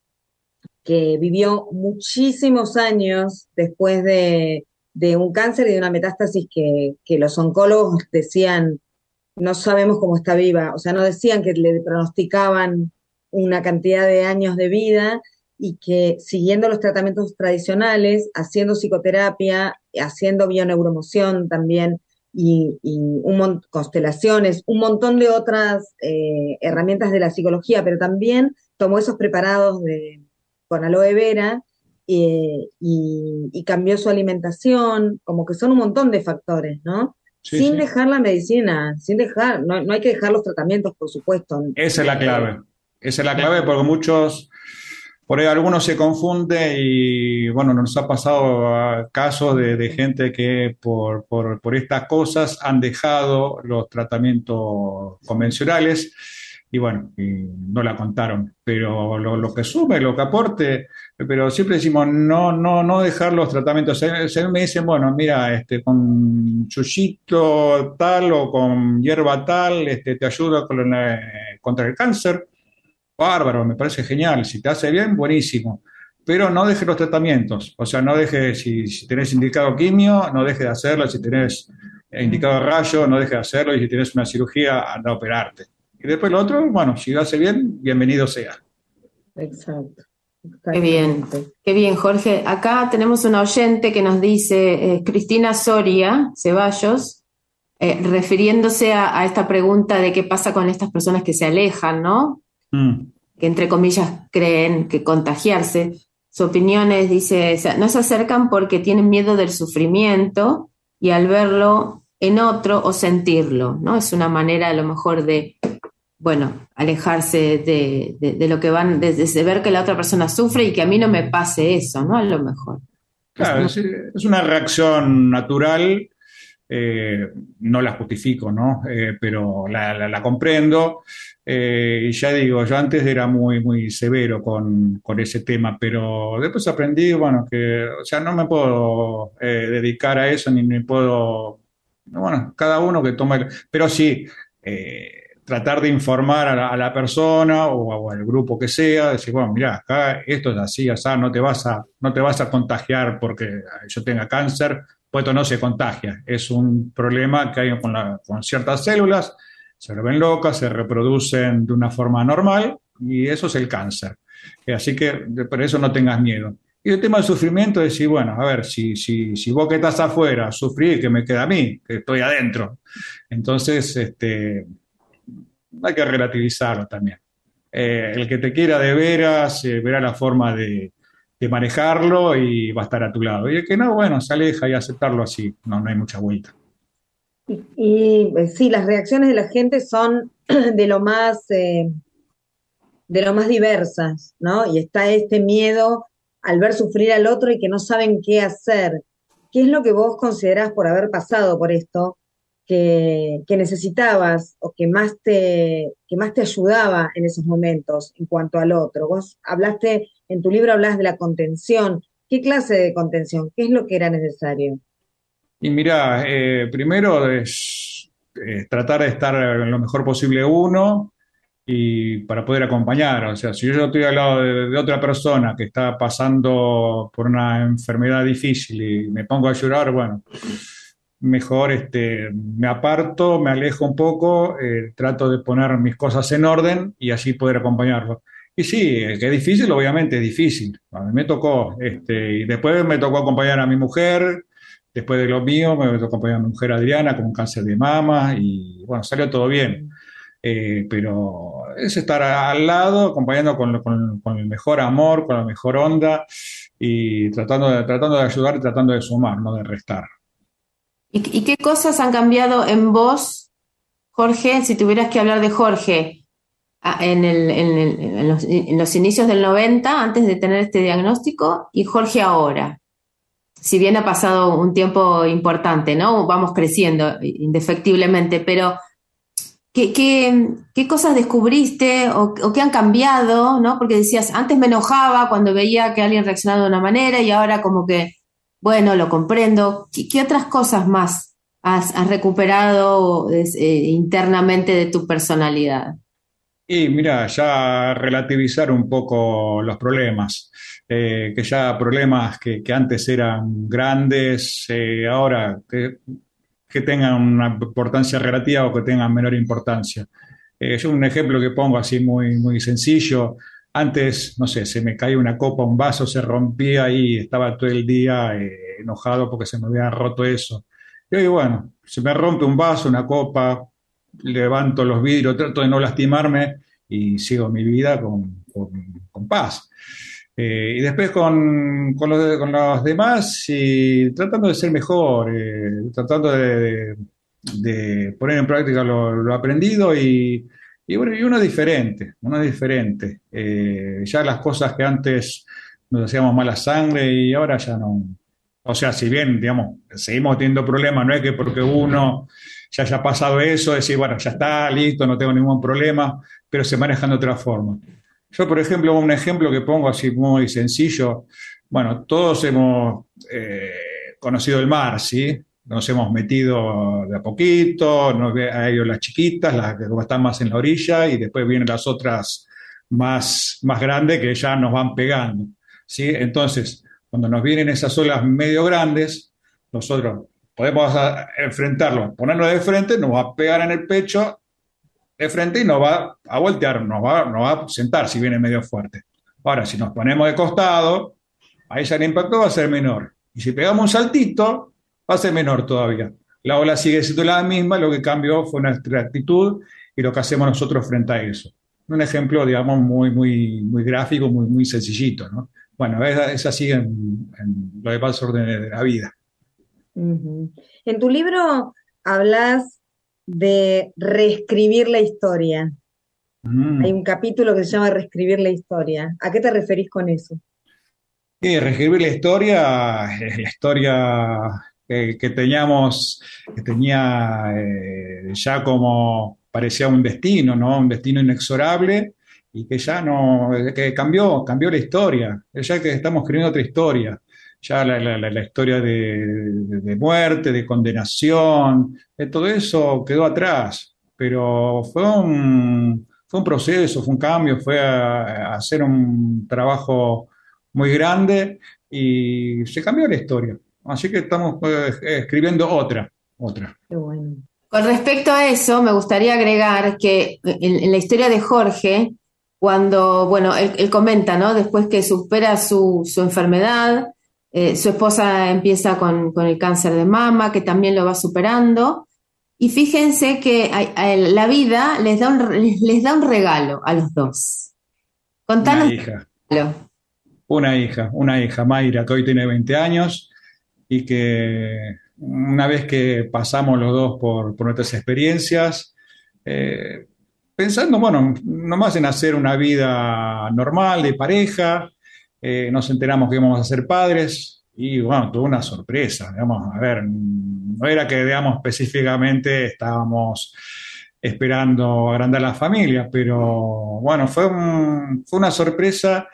que vivió muchísimos años después de, de un cáncer y de una metástasis que, que los oncólogos decían, no sabemos cómo está viva, o sea, no decían que le pronosticaban una cantidad de años de vida y que siguiendo los tratamientos tradicionales, haciendo psicoterapia, haciendo bioneuromoción también y, y un mon- constelaciones, un montón de otras eh, herramientas de la psicología, pero también tomó esos preparados de, con aloe vera eh, y, y cambió su alimentación, como que son un montón de factores, ¿no? Sí, Sin sí. dejar la medicina, sin dejar, no, no hay que dejar los tratamientos, por supuesto. Esa es la Eh, clave. Esa es la clave porque muchos, por ahí algunos se confunden y bueno, nos ha pasado ah, casos de, de gente que por, por, por estas cosas han dejado los tratamientos convencionales y bueno, y no la contaron. Pero lo, lo que sume, lo que aporte, pero siempre decimos no, no, no dejar los tratamientos. Se, se me dicen, bueno, mira, este, con chuyito tal o con hierba tal, este, te ayuda con la- contra el cáncer. Bárbaro, me parece genial. Si te hace bien, buenísimo. Pero no dejes los tratamientos. O sea, no dejes, si, si tenés indicado quimio, no dejes de hacerlo. Si tenés eh, indicado rayo, no dejes de hacerlo. Y si tenés una cirugía, anda a operarte. Y después lo otro, bueno, si lo hace bien, bienvenido sea. exacto, Qué bien, exactamente. qué bien, Jorge. Acá tenemos una oyente que nos dice, eh, Cristina Soria Ceballos, eh, refiriéndose a, a esta pregunta de qué pasa con estas personas que se alejan, ¿no? Mm. Que entre comillas creen que contagiarse. Su opinión es, dice, se- no se acercan porque tienen miedo del sufrimiento y al verlo en otro o sentirlo, ¿no? Es una manera a lo mejor de, bueno, alejarse de, de, de lo que van, de, de ver que la otra persona sufre y que a mí no me pase eso, ¿no? A lo mejor. Es- Claro, no- es, es una reacción natural, eh, no la justifico, ¿no? Eh, pero la, la- la comprendo. Eh, y ya digo, yo antes era muy, muy severo con, con ese tema, pero después aprendí, bueno, que, o sea, no me puedo eh, dedicar a eso, ni, ni puedo, bueno, cada uno que tome, el- pero sí, eh, tratar de informar a la, a la persona o, o al grupo que sea, decir, bueno, mira, acá esto es así, así, no te vas a, no te vas a contagiar porque yo tenga cáncer, pues esto no se contagia, es un problema que hay con, la- con ciertas células, se vuelven locas, se reproducen de una forma normal y eso es el cáncer. Eh, Así que de- por eso no tengas miedo. Y el tema del sufrimiento es decir, bueno, a ver, si, si, si vos que estás afuera sufrís, ¿qué me queda a mí? Que estoy adentro. Entonces, este, hay que relativizarlo también. Eh, el que te quiera de veras eh, verá la forma de, de manejarlo y va a estar a tu lado. Y el que no, bueno, se aleja y aceptarlo así. No, no hay mucha vuelta. Y, y, eh, sí, las reacciones de la gente son de lo más, eh, de lo más diversas, ¿no? Y está este miedo al ver sufrir al otro y que no saben qué hacer. ¿Qué es lo que vos considerás por haber pasado por esto que, que necesitabas o que más te, que más te ayudaba en esos momentos en cuanto al otro? Vos hablaste, en tu libro hablas de la contención. ¿Qué clase de contención? ¿Qué es lo que era necesario? Y mira, eh, primero es eh, tratar de estar lo mejor posible uno y para poder acompañar. O sea, si yo estoy al lado de, de otra persona que está pasando por una enfermedad difícil y me pongo a llorar, bueno, mejor este, me aparto, me alejo un poco, eh, trato de poner mis cosas en orden y así poder acompañarlo. Y sí, eh, que es difícil, obviamente es difícil. A mí me tocó, este, y después me tocó acompañar a mi mujer, después de lo mío me tocó acompañar a mi mujer Adriana con un cáncer de mama y bueno, salió todo bien. Eh, pero es estar al lado, acompañando con, con- con el mejor amor, con la mejor onda y tratando de, tratando de ayudar y tratando de sumar, no de restar. ¿Y, y qué cosas han cambiado en vos, Jorge, si tuvieras que hablar de Jorge a- en el- en el- en los, en los inicios del noventa, antes de tener este diagnóstico, y Jorge ahora? Si bien ha pasado un tiempo importante, ¿no? Vamos creciendo indefectiblemente, pero ¿qué, qué, qué cosas descubriste o, o qué han cambiado, ¿no? Porque decías, antes me enojaba cuando veía que alguien reaccionaba de una manera y ahora como que, bueno, lo comprendo. ¿Qué, qué otras cosas más has, has recuperado es, eh, internamente de tu personalidad? Y mira, ya relativizar un poco los problemas, eh, que ya problemas que, que antes eran grandes, eh, ahora que, que tengan una importancia relativa o que tengan menor importancia. Eh, yo un ejemplo que pongo así muy, muy sencillo, antes, no sé, se me caía una copa, un vaso, se rompía y estaba todo el día eh, enojado porque se me había roto eso. Y hoy, bueno, se me rompe un vaso, una copa, levanto los vidrios, trato de no lastimarme y sigo mi vida con, con- con paz. Eh, y después con, con los, de- con los demás, y tratando de ser mejor, eh, tratando de, de poner en práctica lo, lo aprendido y, y bueno, y uno es diferente, uno es diferente. Eh, ya las cosas que antes nos hacíamos mala sangre y ahora ya no. O sea, si bien, digamos, seguimos teniendo problemas, no es que porque uno ya haya pasado eso, decir, bueno, ya está, listo, no tengo ningún problema, pero se manejan de otra forma. Yo, por ejemplo, un ejemplo que pongo así muy sencillo, bueno, todos hemos eh, conocido el mar, ¿sí? Nos hemos metido de a poquito, nos ve- hay las chiquitas, las que están más en la orilla, y después vienen las otras más, más grandes que ya nos van pegando, ¿sí? Entonces, cuando nos vienen esas olas medio grandes, nosotros podemos a- enfrentarlo, ponernos de frente, nos va a pegar en el pecho de frente y nos va a voltear, nos va, nos va a sentar si viene medio fuerte. Ahora, si nos ponemos de costado, ahí ya el impacto va a ser menor. Y si pegamos un saltito, va a ser menor todavía. La ola sigue siendo la misma, lo que cambió fue nuestra actitud y lo que hacemos nosotros frente a eso. Un ejemplo, digamos, muy, muy, muy gráfico, muy, muy sencillito, ¿no? Bueno, es, es así en, en los demás órdenes de la vida. Ujú. En tu libro hablas de reescribir la historia. Hay Mm. un capítulo que se llama Reescribir la historia. ¿A qué te referís con eso? Y reescribir la historia, es la historia que, que teníamos, que tenía eh, ya como parecía un destino, ¿no? Un destino inexorable y que ya no, que cambió, cambió la historia. Ya que estamos escribiendo otra historia. Ya la, la- la- la historia de, de- de muerte, de condenación, de todo eso quedó atrás. Pero fue un, fue un proceso, fue un cambio, fue a a hacer un trabajo muy grande y se cambió la historia. Así que estamos eh, escribiendo otra, otra. Qué bueno. Con respecto a eso, me gustaría agregar que en, en la historia de Jorge, cuando, bueno, él, él comenta, ¿no? Después que supera su, su enfermedad, eh, su esposa empieza con, con el cáncer de mama, que también lo va superando. Y fíjense que a- a él- la vida les da un, re- les da un regalo a los dos. Una Contanos el hija, regalo. una hija, una hija, Mayra, que hoy tiene veinte años y que una vez que pasamos los dos por, por nuestras experiencias, eh, pensando, bueno, nomás en hacer una vida normal de pareja, eh, nos enteramos que íbamos a ser padres y bueno, tuvo una sorpresa, digamos, a ver, no era que, digamos, específicamente estábamos esperando agrandar la familia, pero bueno, fue, un- fue una sorpresa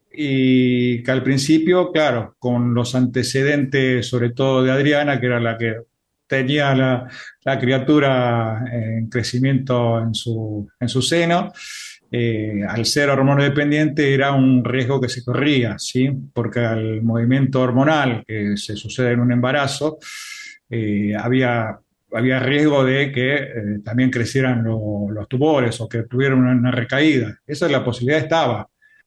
y que al principio, claro, con los antecedentes, sobre todo de Adriana, que era la que tenía la, la criatura en crecimiento en su, en su seno, eh, al ser hormonodependiente era un riesgo que se corría, ¿sí? Porque al movimiento hormonal que se sucede en un embarazo, eh, había, había riesgo de que eh, también crecieran lo- los tumores o que tuvieran una, una recaída. Esa es la posibilidad, estaba.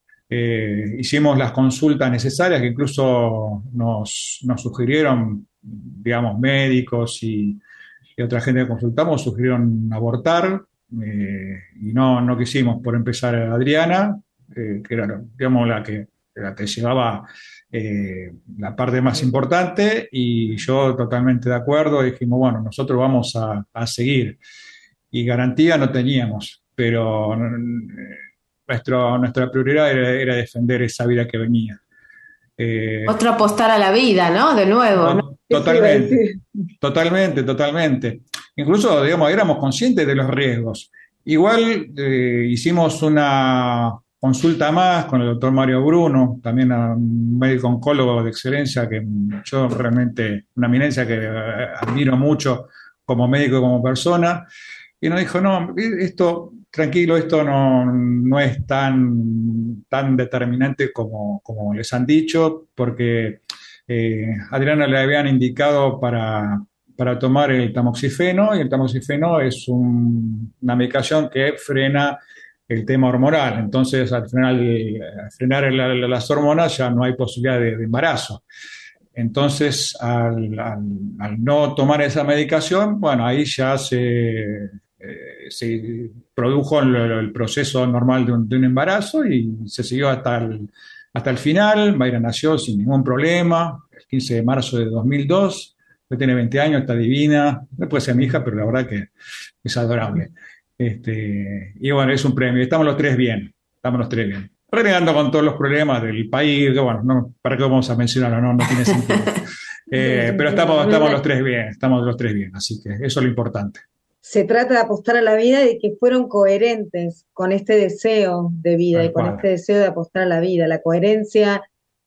Eh, hicimos las consultas necesarias que incluso nos, nos sugirieron, digamos, médicos y, y otra gente que consultamos, sugirieron abortar, eh, y no, no quisimos. Por empezar, Adriana, eh, que era, digamos, la que, la que llevaba eh, la parte más importante, y yo totalmente de acuerdo. Dijimos, bueno, nosotros vamos a, a seguir, y garantía no teníamos, pero eh, nuestro, nuestra prioridad era, era defender esa vida que venía. Eh, Otro apostar a la vida, ¿no? De nuevo, ¿no? to- totalmente, totalmente, totalmente. Incluso, digamos, éramos conscientes de los riesgos. Igual eh, hicimos una consulta más con el doctor Mario Bruno, también un médico oncólogo de excelencia, que yo realmente, una eminencia que eh, admiro mucho como médico y como persona, y nos dijo, no, esto, tranquilo, esto no, no es tan, tan determinante como, como les han dicho, porque eh, a Adriana le habían indicado para, para tomar el tamoxifeno, y el tamoxifeno es un- una medicación que frena el tema hormonal. Entonces, al frenar, el- al frenar el- las hormonas ya no hay posibilidad de, de embarazo. Entonces, al, al- al no tomar esa medicación, bueno, ahí ya se, eh, se produjo el, el proceso normal de un, de un embarazo, y se siguió hasta el, hasta el final. Mayra nació sin ningún problema, el quince de marzo de dos mil dos. Hoy tiene veinte años, está divina. No puede ser mi hija, pero la verdad que es adorable. Este, y bueno, es un premio. Estamos los tres bien, estamos los tres bien. Renegando con todos los problemas del país, que bueno, no, ¿para qué vamos a mencionarlo? No, no tiene sentido. Eh, pero estamos, estamos los tres bien, estamos los tres bien, así que eso es lo importante. Se trata de apostar a la vida y de que fueron coherentes con este deseo de vida Tal y con cual. este deseo de apostar a la vida. La coherencia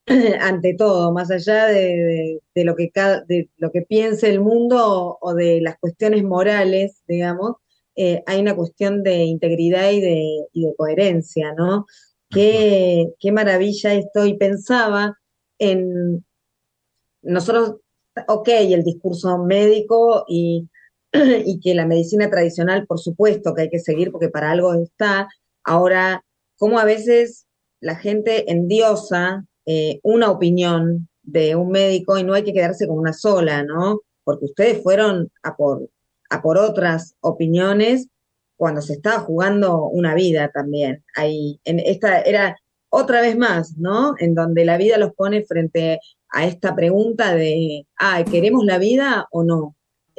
ante todo, más allá de, de- de lo que cada- de lo que piense el mundo o, o de las cuestiones morales, digamos, eh, hay una cuestión de integridad y de, y de coherencia, ¿no? Qué, qué maravilla esto. Y pensaba en nosotros, ok, el discurso médico y, y que la medicina tradicional, por supuesto que hay que seguir porque para algo está. Ahora, cómo a veces la gente endiosa eh, una opinión de un médico y no hay que quedarse con una sola, ¿no? Porque ustedes fueron a por, a por otras opiniones cuando se estaba jugando una vida también. Ahí, en esta era otra vez más, ¿no? En donde la vida los pone frente a esta pregunta de, ah, ¿queremos la vida o no?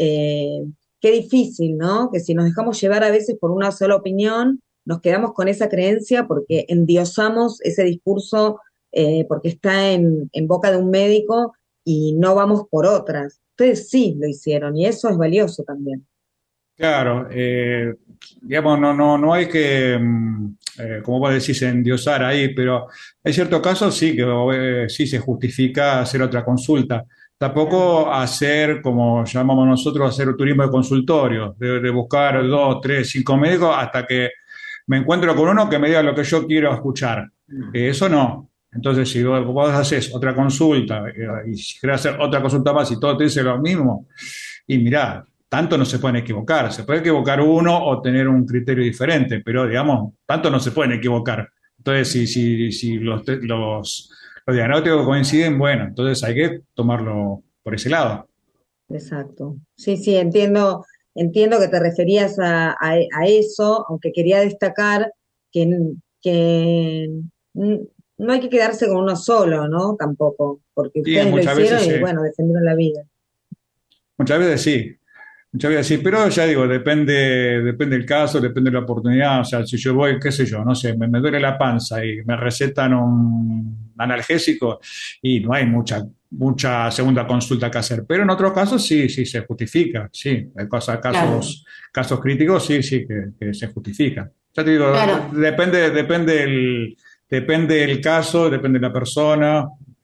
Eh, qué difícil, ¿no? Que si nos dejamos llevar a veces por una sola opinión, nos quedamos con esa creencia porque endiosamos ese discurso eh, porque está en, en boca de un médico y no vamos por otras. Ustedes sí lo hicieron y eso es valioso también. Claro, eh, digamos, no, no, no hay que, mm, eh, como vos decís, endiosar ahí, pero hay ciertos casos sí que eh, sí se justifica hacer otra consulta. Tampoco hacer, como llamamos nosotros, hacer turismo de consultorio, de, de buscar dos, tres, cinco médicos hasta que me encuentro con uno que me diga lo que yo quiero escuchar. Eh, eso no. Entonces, si vos, vos haces otra consulta eh, y si querés hacer otra consulta más y todo te dice lo mismo, y mirá, tanto no se pueden equivocar. Se puede equivocar uno o tener un criterio diferente, pero digamos, tanto no se pueden equivocar. Entonces, si, si, si los, te- los, los diagnósticos coinciden, bueno, entonces hay que tomarlo por ese lado. Exacto. Sí, sí, entiendo, entiendo que te referías a, a- a eso, aunque quería destacar que, que n- no hay que quedarse con uno solo, ¿no? Tampoco, porque Sí, ustedes lo muchas veces hicieron y sí. bueno, defendieron la vida. Muchas veces sí. Muchas veces sí, pero ya digo, depende, depende del caso, depende de la oportunidad. O sea, si yo voy, qué sé yo, no sé, me, me duele la panza y me recetan un analgésico, y no hay mucha, mucha segunda consulta que hacer. Pero en otros casos sí, sí se justifica, sí. Hay cosas, Claro, casos, casos críticos, sí, sí, que, que se justifican. Ya te digo, claro. depende, depende el, depende el caso, depende de la persona.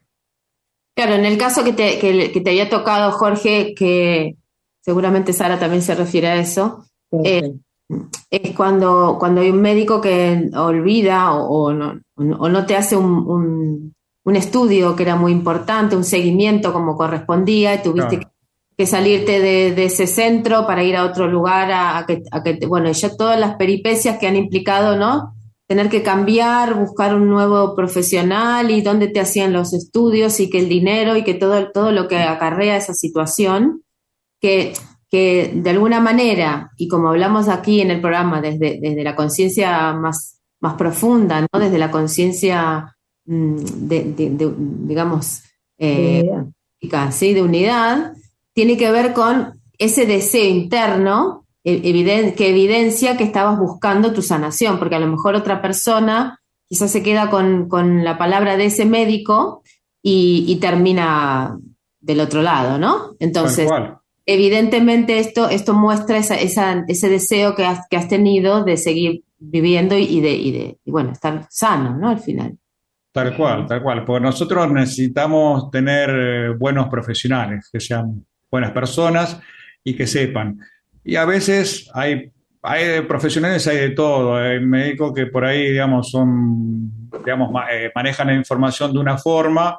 Claro, en el caso que te, que, que te había tocado, Jorge, que seguramente Sara también se refiere a eso, Sí, eh, sí. es cuando, cuando hay un médico que olvida o, o no, o no te hace un, un, un estudio que era muy importante, un seguimiento como correspondía, y tuviste que Claro, que salirte de, de ese centro para ir a otro lugar, a, a que, a que te- bueno, ya todas las peripecias que han implicado, ¿no? Tener que cambiar, buscar un nuevo profesional y dónde te hacían los estudios y que el dinero y que todo, todo lo que acarrea esa situación, que, que de alguna manera, y como hablamos aquí en el programa, desde, desde la conciencia más, más profunda, ¿no? Desde la conciencia, mm, de, de- de- digamos, eh, Divinidad. ¿sí? De unidad, tiene que ver con ese deseo interno e- eviden- que evidencia que estabas buscando tu sanación, porque a lo mejor otra persona quizás se queda con, con la palabra de ese médico y, y termina del otro lado, ¿no? Tal Entonces, cual. evidentemente esto, esto muestra esa, esa- ese deseo que has, que has tenido de seguir viviendo y de, y de y bueno, estar sano, ¿no? Al final. Tal cual, tal cual. Porque nosotros necesitamos tener eh, buenos profesionales, que sean buenas personas y que sepan. Y a veces hay, hay profesionales, hay de todo. Hay médicos que por ahí, digamos, son, digamos, ma- eh, manejan la información de una forma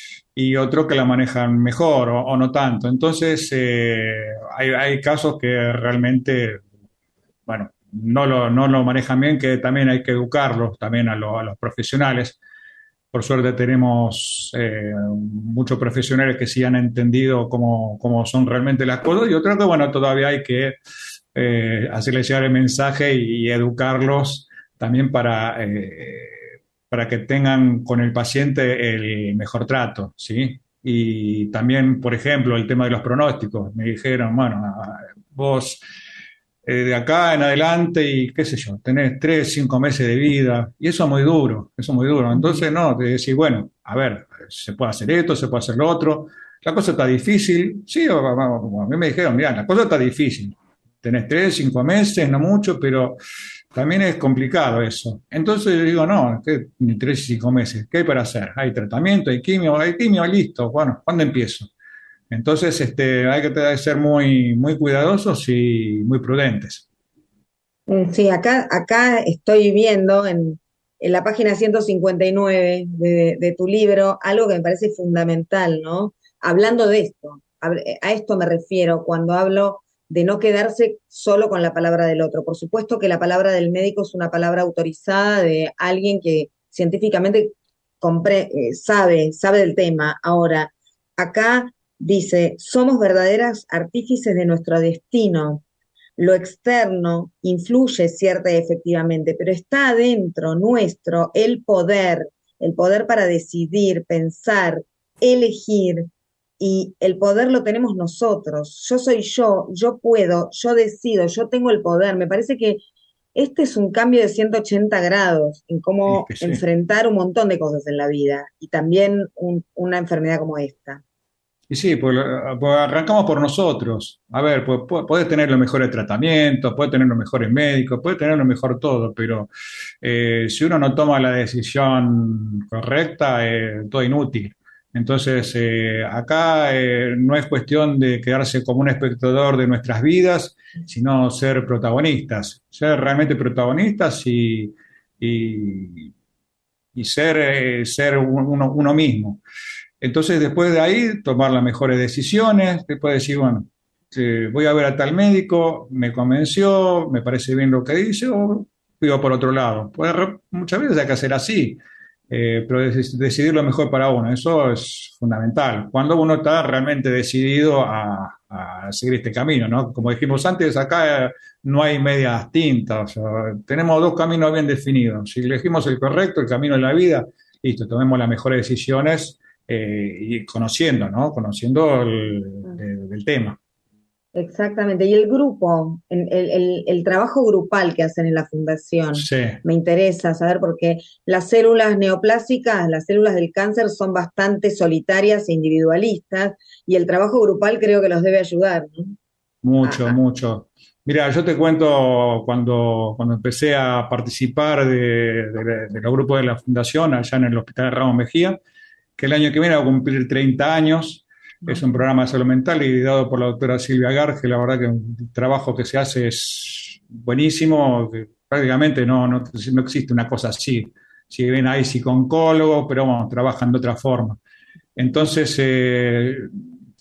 y otros que la manejan mejor o, o no tanto. Entonces, eh, hay, hay casos que realmente, bueno, no lo, no lo manejan bien, que también hay que educarlos también a, lo- a los profesionales. Por suerte tenemos eh, muchos profesionales que sí han entendido cómo, cómo son realmente las cosas y otros que, bueno, todavía hay que eh, hacerles llegar el mensaje y, y educarlos también para, eh, para que tengan con el paciente el mejor trato, ¿sí? Y también, por ejemplo, el tema de los pronósticos. Me dijeron, bueno, vos eh, de acá en adelante y qué sé yo, tenés tres, cinco meses de vida y eso es muy duro, eso es muy duro. Entonces, no, te decís, bueno, a ver, se puede hacer esto, se puede hacer lo otro, la cosa está difícil, sí, o- o- como a mí me dijeron, mira, la cosa está difícil, tenés tres, cinco meses, no mucho, pero también es complicado eso. Entonces yo digo, no, ¿qué? Ni tres, cinco meses, ¿qué hay para hacer? Hay tratamiento, hay quimio, hay quimio, listo, bueno, ¿cuándo empiezo? Entonces, este, hay que ser muy, muy cuidadosos y muy prudentes. Mm, Sí, acá, acá estoy viendo en, en la página ciento cincuenta y nueve de, de tu libro algo que me parece fundamental, ¿no? Hablando de esto, a, a esto me refiero cuando hablo de no quedarse solo con la palabra del otro. Por supuesto que la palabra del médico es una palabra autorizada de alguien que científicamente compre- eh, sabe, sabe del tema. Ahora, acá dice, somos verdaderas artífices de nuestro destino. Lo externo influye cierta y efectivamente, pero está adentro nuestro el poder, el poder para decidir, pensar, elegir, y el poder lo tenemos nosotros. Yo soy yo, yo puedo, yo decido, yo tengo el poder. Me parece que este es un cambio de ciento ochenta grados en Y cómo que sí. enfrentar un montón de cosas en la vida y también un- una enfermedad como esta. Y sí, pues, lo- pues arrancamos por nosotros. A ver, pues, pu- puedes tener los mejores tratamientos, puedes tener los mejores médicos, puedes tener lo mejor todo, pero eh, si uno no toma la decisión correcta, eh, todo inútil. Entonces, eh, acá eh, no es cuestión de quedarse como un espectador de nuestras vidas, sino ser protagonistas, ser realmente protagonistas y, y- y ser, eh, ser uno uno mismo. Entonces, después de ahí, tomar las mejores decisiones, después decir, bueno, eh, voy a ver a tal médico, me convenció, me parece bien lo que dice, o pido por otro lado. Pues, re- muchas veces hay que hacer así, eh, pero dec- decidir lo mejor para uno, eso es fundamental. Cuando uno está realmente decidido a, a seguir este camino, ¿no? Como dijimos antes, acá eh, no hay medias tintas, o sea, tenemos dos caminos bien definidos. Si elegimos el correcto, el camino de la vida, listo, tomemos las mejores decisiones eh, y conociendo, ¿no? Conociendo el, el- el tema. Exactamente. Y el grupo, el, el- el- el trabajo grupal que hacen en la fundación, Sí, me interesa saber porque las células neoplásicas, las células del cáncer son bastante solitarias e individualistas y el trabajo grupal creo que los debe ayudar, ¿no? mucho, A- a- mucho. Mira, yo te cuento cuando, cuando empecé a participar de, de- de los grupos de la fundación allá en el Hospital Ramos Mejía, que el año que viene va a cumplir treinta años. Es un programa de salud mental liderado por la doctora Silvia Garge. La verdad que el trabajo que se hace es buenísimo, que prácticamente no, no, no existe una cosa así. Si bien hay psicooncólogos, pero bueno, trabajan de otra forma. Entonces, eh,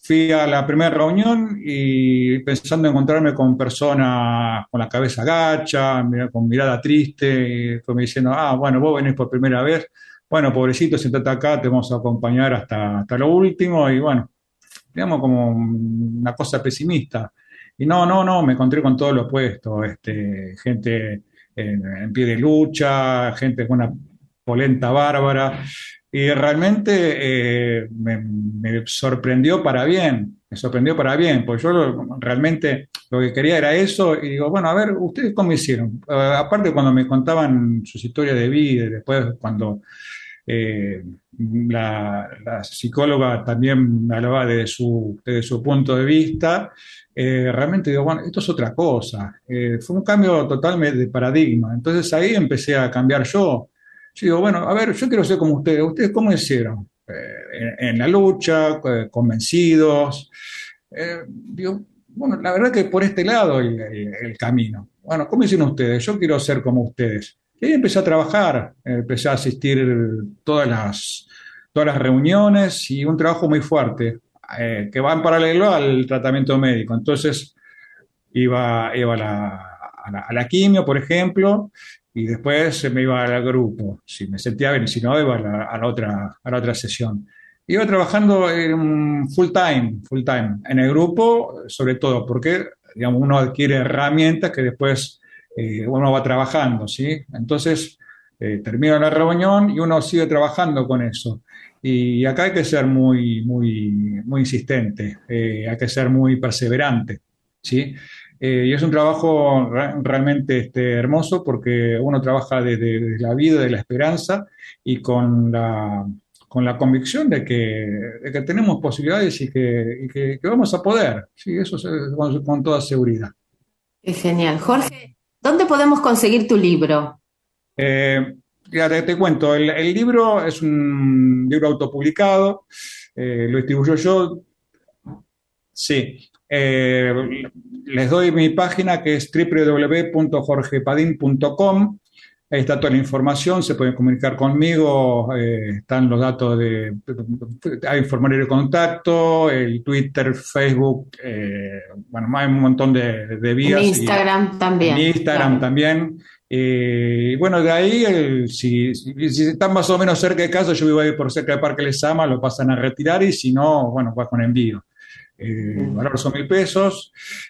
fui a la primera reunión y pensando encontrarme con personas con la cabeza gacha, mira- con mirada triste, y fue me diciendo, ah, bueno, vos venís por primera vez, bueno, pobrecito, sentate acá, te vamos a acompañar hasta, hasta lo último, y bueno, digamos como una cosa pesimista. Y no, no, no, me encontré con todo lo opuesto, este, gente en, en pie de lucha, gente con una polenta bárbara, y realmente eh, me, me sorprendió para bien, me sorprendió para bien, porque yo lo- realmente lo que quería era eso, y digo, bueno, a ver, ¿ustedes cómo hicieron? Eh, aparte cuando me contaban sus historias de vida, y después cuando eh, la, la psicóloga también me hablaba de su, de su punto de vista. Eh, realmente digo, bueno, esto es otra cosa. Eh, fue un cambio total de paradigma. Entonces ahí empecé a cambiar yo. Yo digo, bueno, a ver, yo quiero ser como ustedes. ¿Ustedes cómo hicieron? Eh, en, en la lucha, eh, convencidos. Eh, digo, bueno, la verdad que por este lado el, el- el camino. Bueno, ¿cómo hicieron ustedes? Yo quiero ser como ustedes. Y ahí empecé a trabajar, eh, empecé a asistir todas las, todas las reuniones y un trabajo muy fuerte, eh, que va en paralelo al tratamiento médico. Entonces iba, iba a la, a la, a la quimio, por ejemplo, y después me iba al grupo. Si me sentía bien y si no, iba a la, a la otra, a la otra sesión. Iba trabajando en full time, full time, en el grupo, sobre todo, porque digamos, uno adquiere herramientas que después eh, uno va trabajando, ¿sí? Entonces, eh, termina la reunión y uno sigue trabajando con eso. Y acá hay que ser muy, muy, muy insistente, eh, hay que ser muy perseverante, ¿sí? Eh, y es un trabajo re- realmente este, hermoso porque uno trabaja desde, desde la vida, de la esperanza y con la, con la convicción de que, de que tenemos posibilidades y que, y que- que vamos a poder. Sí, eso es, eh, con, con toda seguridad. Qué genial. Jorge, ¿dónde podemos conseguir tu libro? Eh, ya te, te cuento, el, el libro es un libro autopublicado, eh, lo distribuyo yo. Sí, eh, les doy mi página que es w w w punto jorge padín punto com. Ahí está toda la información, se pueden comunicar conmigo, eh, están los datos de, hay un formulario de contacto, el Twitter, Facebook, eh, bueno, hay un montón de, de En vías. Y Instagram en también. Instagram Claro. también. Eh, y bueno, de ahí, el- si, si- si están más o menos cerca de casa, yo vivo ahí por cerca de Parque Lezama, lo pasan a retirar y si no, bueno, va con envío. Eh, el valor son mil pesos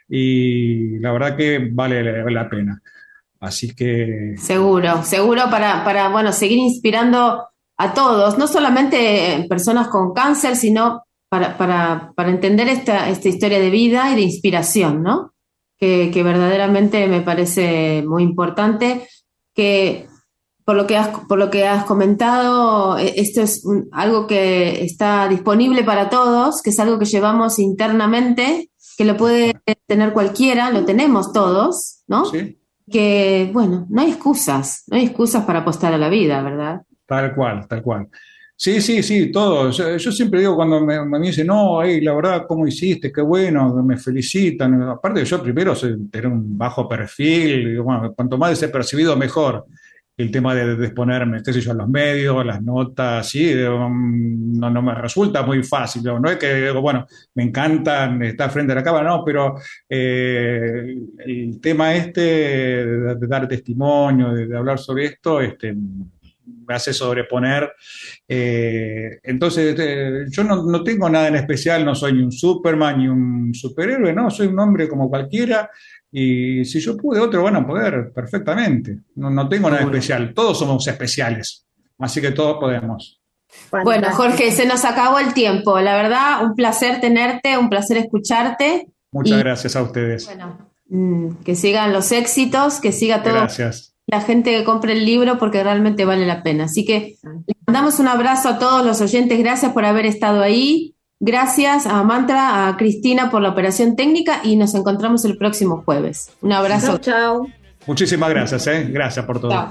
y la verdad que vale la, la pena. Así que Seguro, seguro para, para, bueno, seguir inspirando a todos, no solamente eh, personas con cáncer, sino para, para, para entender esta, esta historia de vida y de inspiración, ¿no? Que, que verdaderamente me parece muy importante, que por lo que has, por lo que has comentado, eh, esto es un- algo que está disponible para todos, que es algo que llevamos internamente, que lo puede tener cualquiera, lo tenemos todos, ¿no? sí, Que, bueno, no hay excusas, no hay excusas para apostar a la vida, ¿verdad? tal cual, tal cual. Sí, sí, sí, todo. Yo, yo siempre digo cuando me, me dicen, no, hey, la verdad, ¿cómo hiciste? Qué bueno, me felicitan. Aparte, yo primero soy, tener un bajo perfil, y bueno, cuanto más desapercibido, mejor. El tema de, de exponerme, qué sé yo, a los medios, las notas, sí, um, no, no me resulta muy fácil. No, no es que digo, bueno, me encantan estar frente a la cámara, no, pero eh, el tema este de, de dar testimonio, de, de hablar sobre esto, este, me hace sobreponer. Eh, entonces, eh, yo no, no tengo nada en especial, no soy ni un Superman ni un superhéroe, no, soy un hombre como cualquiera. Y si yo pude, otro van a poder perfectamente. No, no tengo nada Seguro. especial. Todos somos especiales. Así que todos podemos. Bueno, Jorge, se nos acabó el tiempo. La verdad, un placer tenerte, un placer escucharte. Muchas Y, gracias a ustedes. bueno, mm, que sigan los éxitos, que siga todo Gracias. la gente que compre el libro porque realmente vale la pena. Así que les mandamos un abrazo a todos los oyentes. Gracias por haber estado ahí. Gracias a Mantra, a Cristina por la operación técnica y nos encontramos el próximo jueves. Un abrazo. Chau, chau. Muchísimas gracias, ¿eh? Gracias por todo. Chao.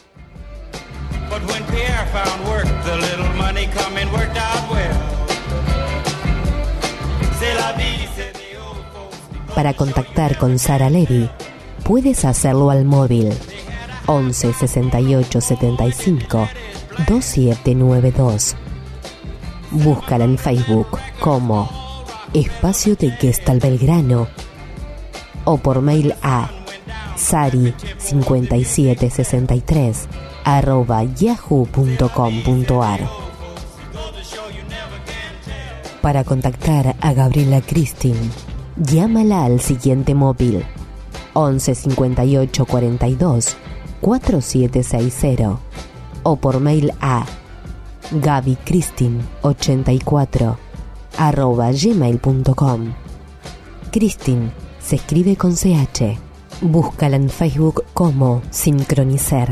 But when Pierre found work, the little money coming worked out well. C'est la vie, said the old folks. Para contactar con Sara Levy, puedes hacerlo al móvil once sesenta y ocho setenta y cinco veintisiete noventa y dos. Búscala en Facebook como espacio de Gestalt Belgrano, o por mail a sari cincuenta y siete sesenta y tres arroba yahoo punto com punto ar. Para contactar a Gabriela Cristin, llámala al siguiente móvil once cincuenta y ocho cuarenta y dos cuarenta y siete sesenta o por mail a gabicristin ochenta y cuatro arroba gmail punto com. Cristin se escribe con C H. Búscala en Facebook como Sincronicer.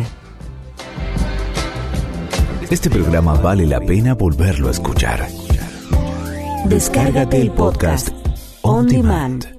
Este programa vale la pena volverlo a escuchar. Descárgate el podcast On Demand.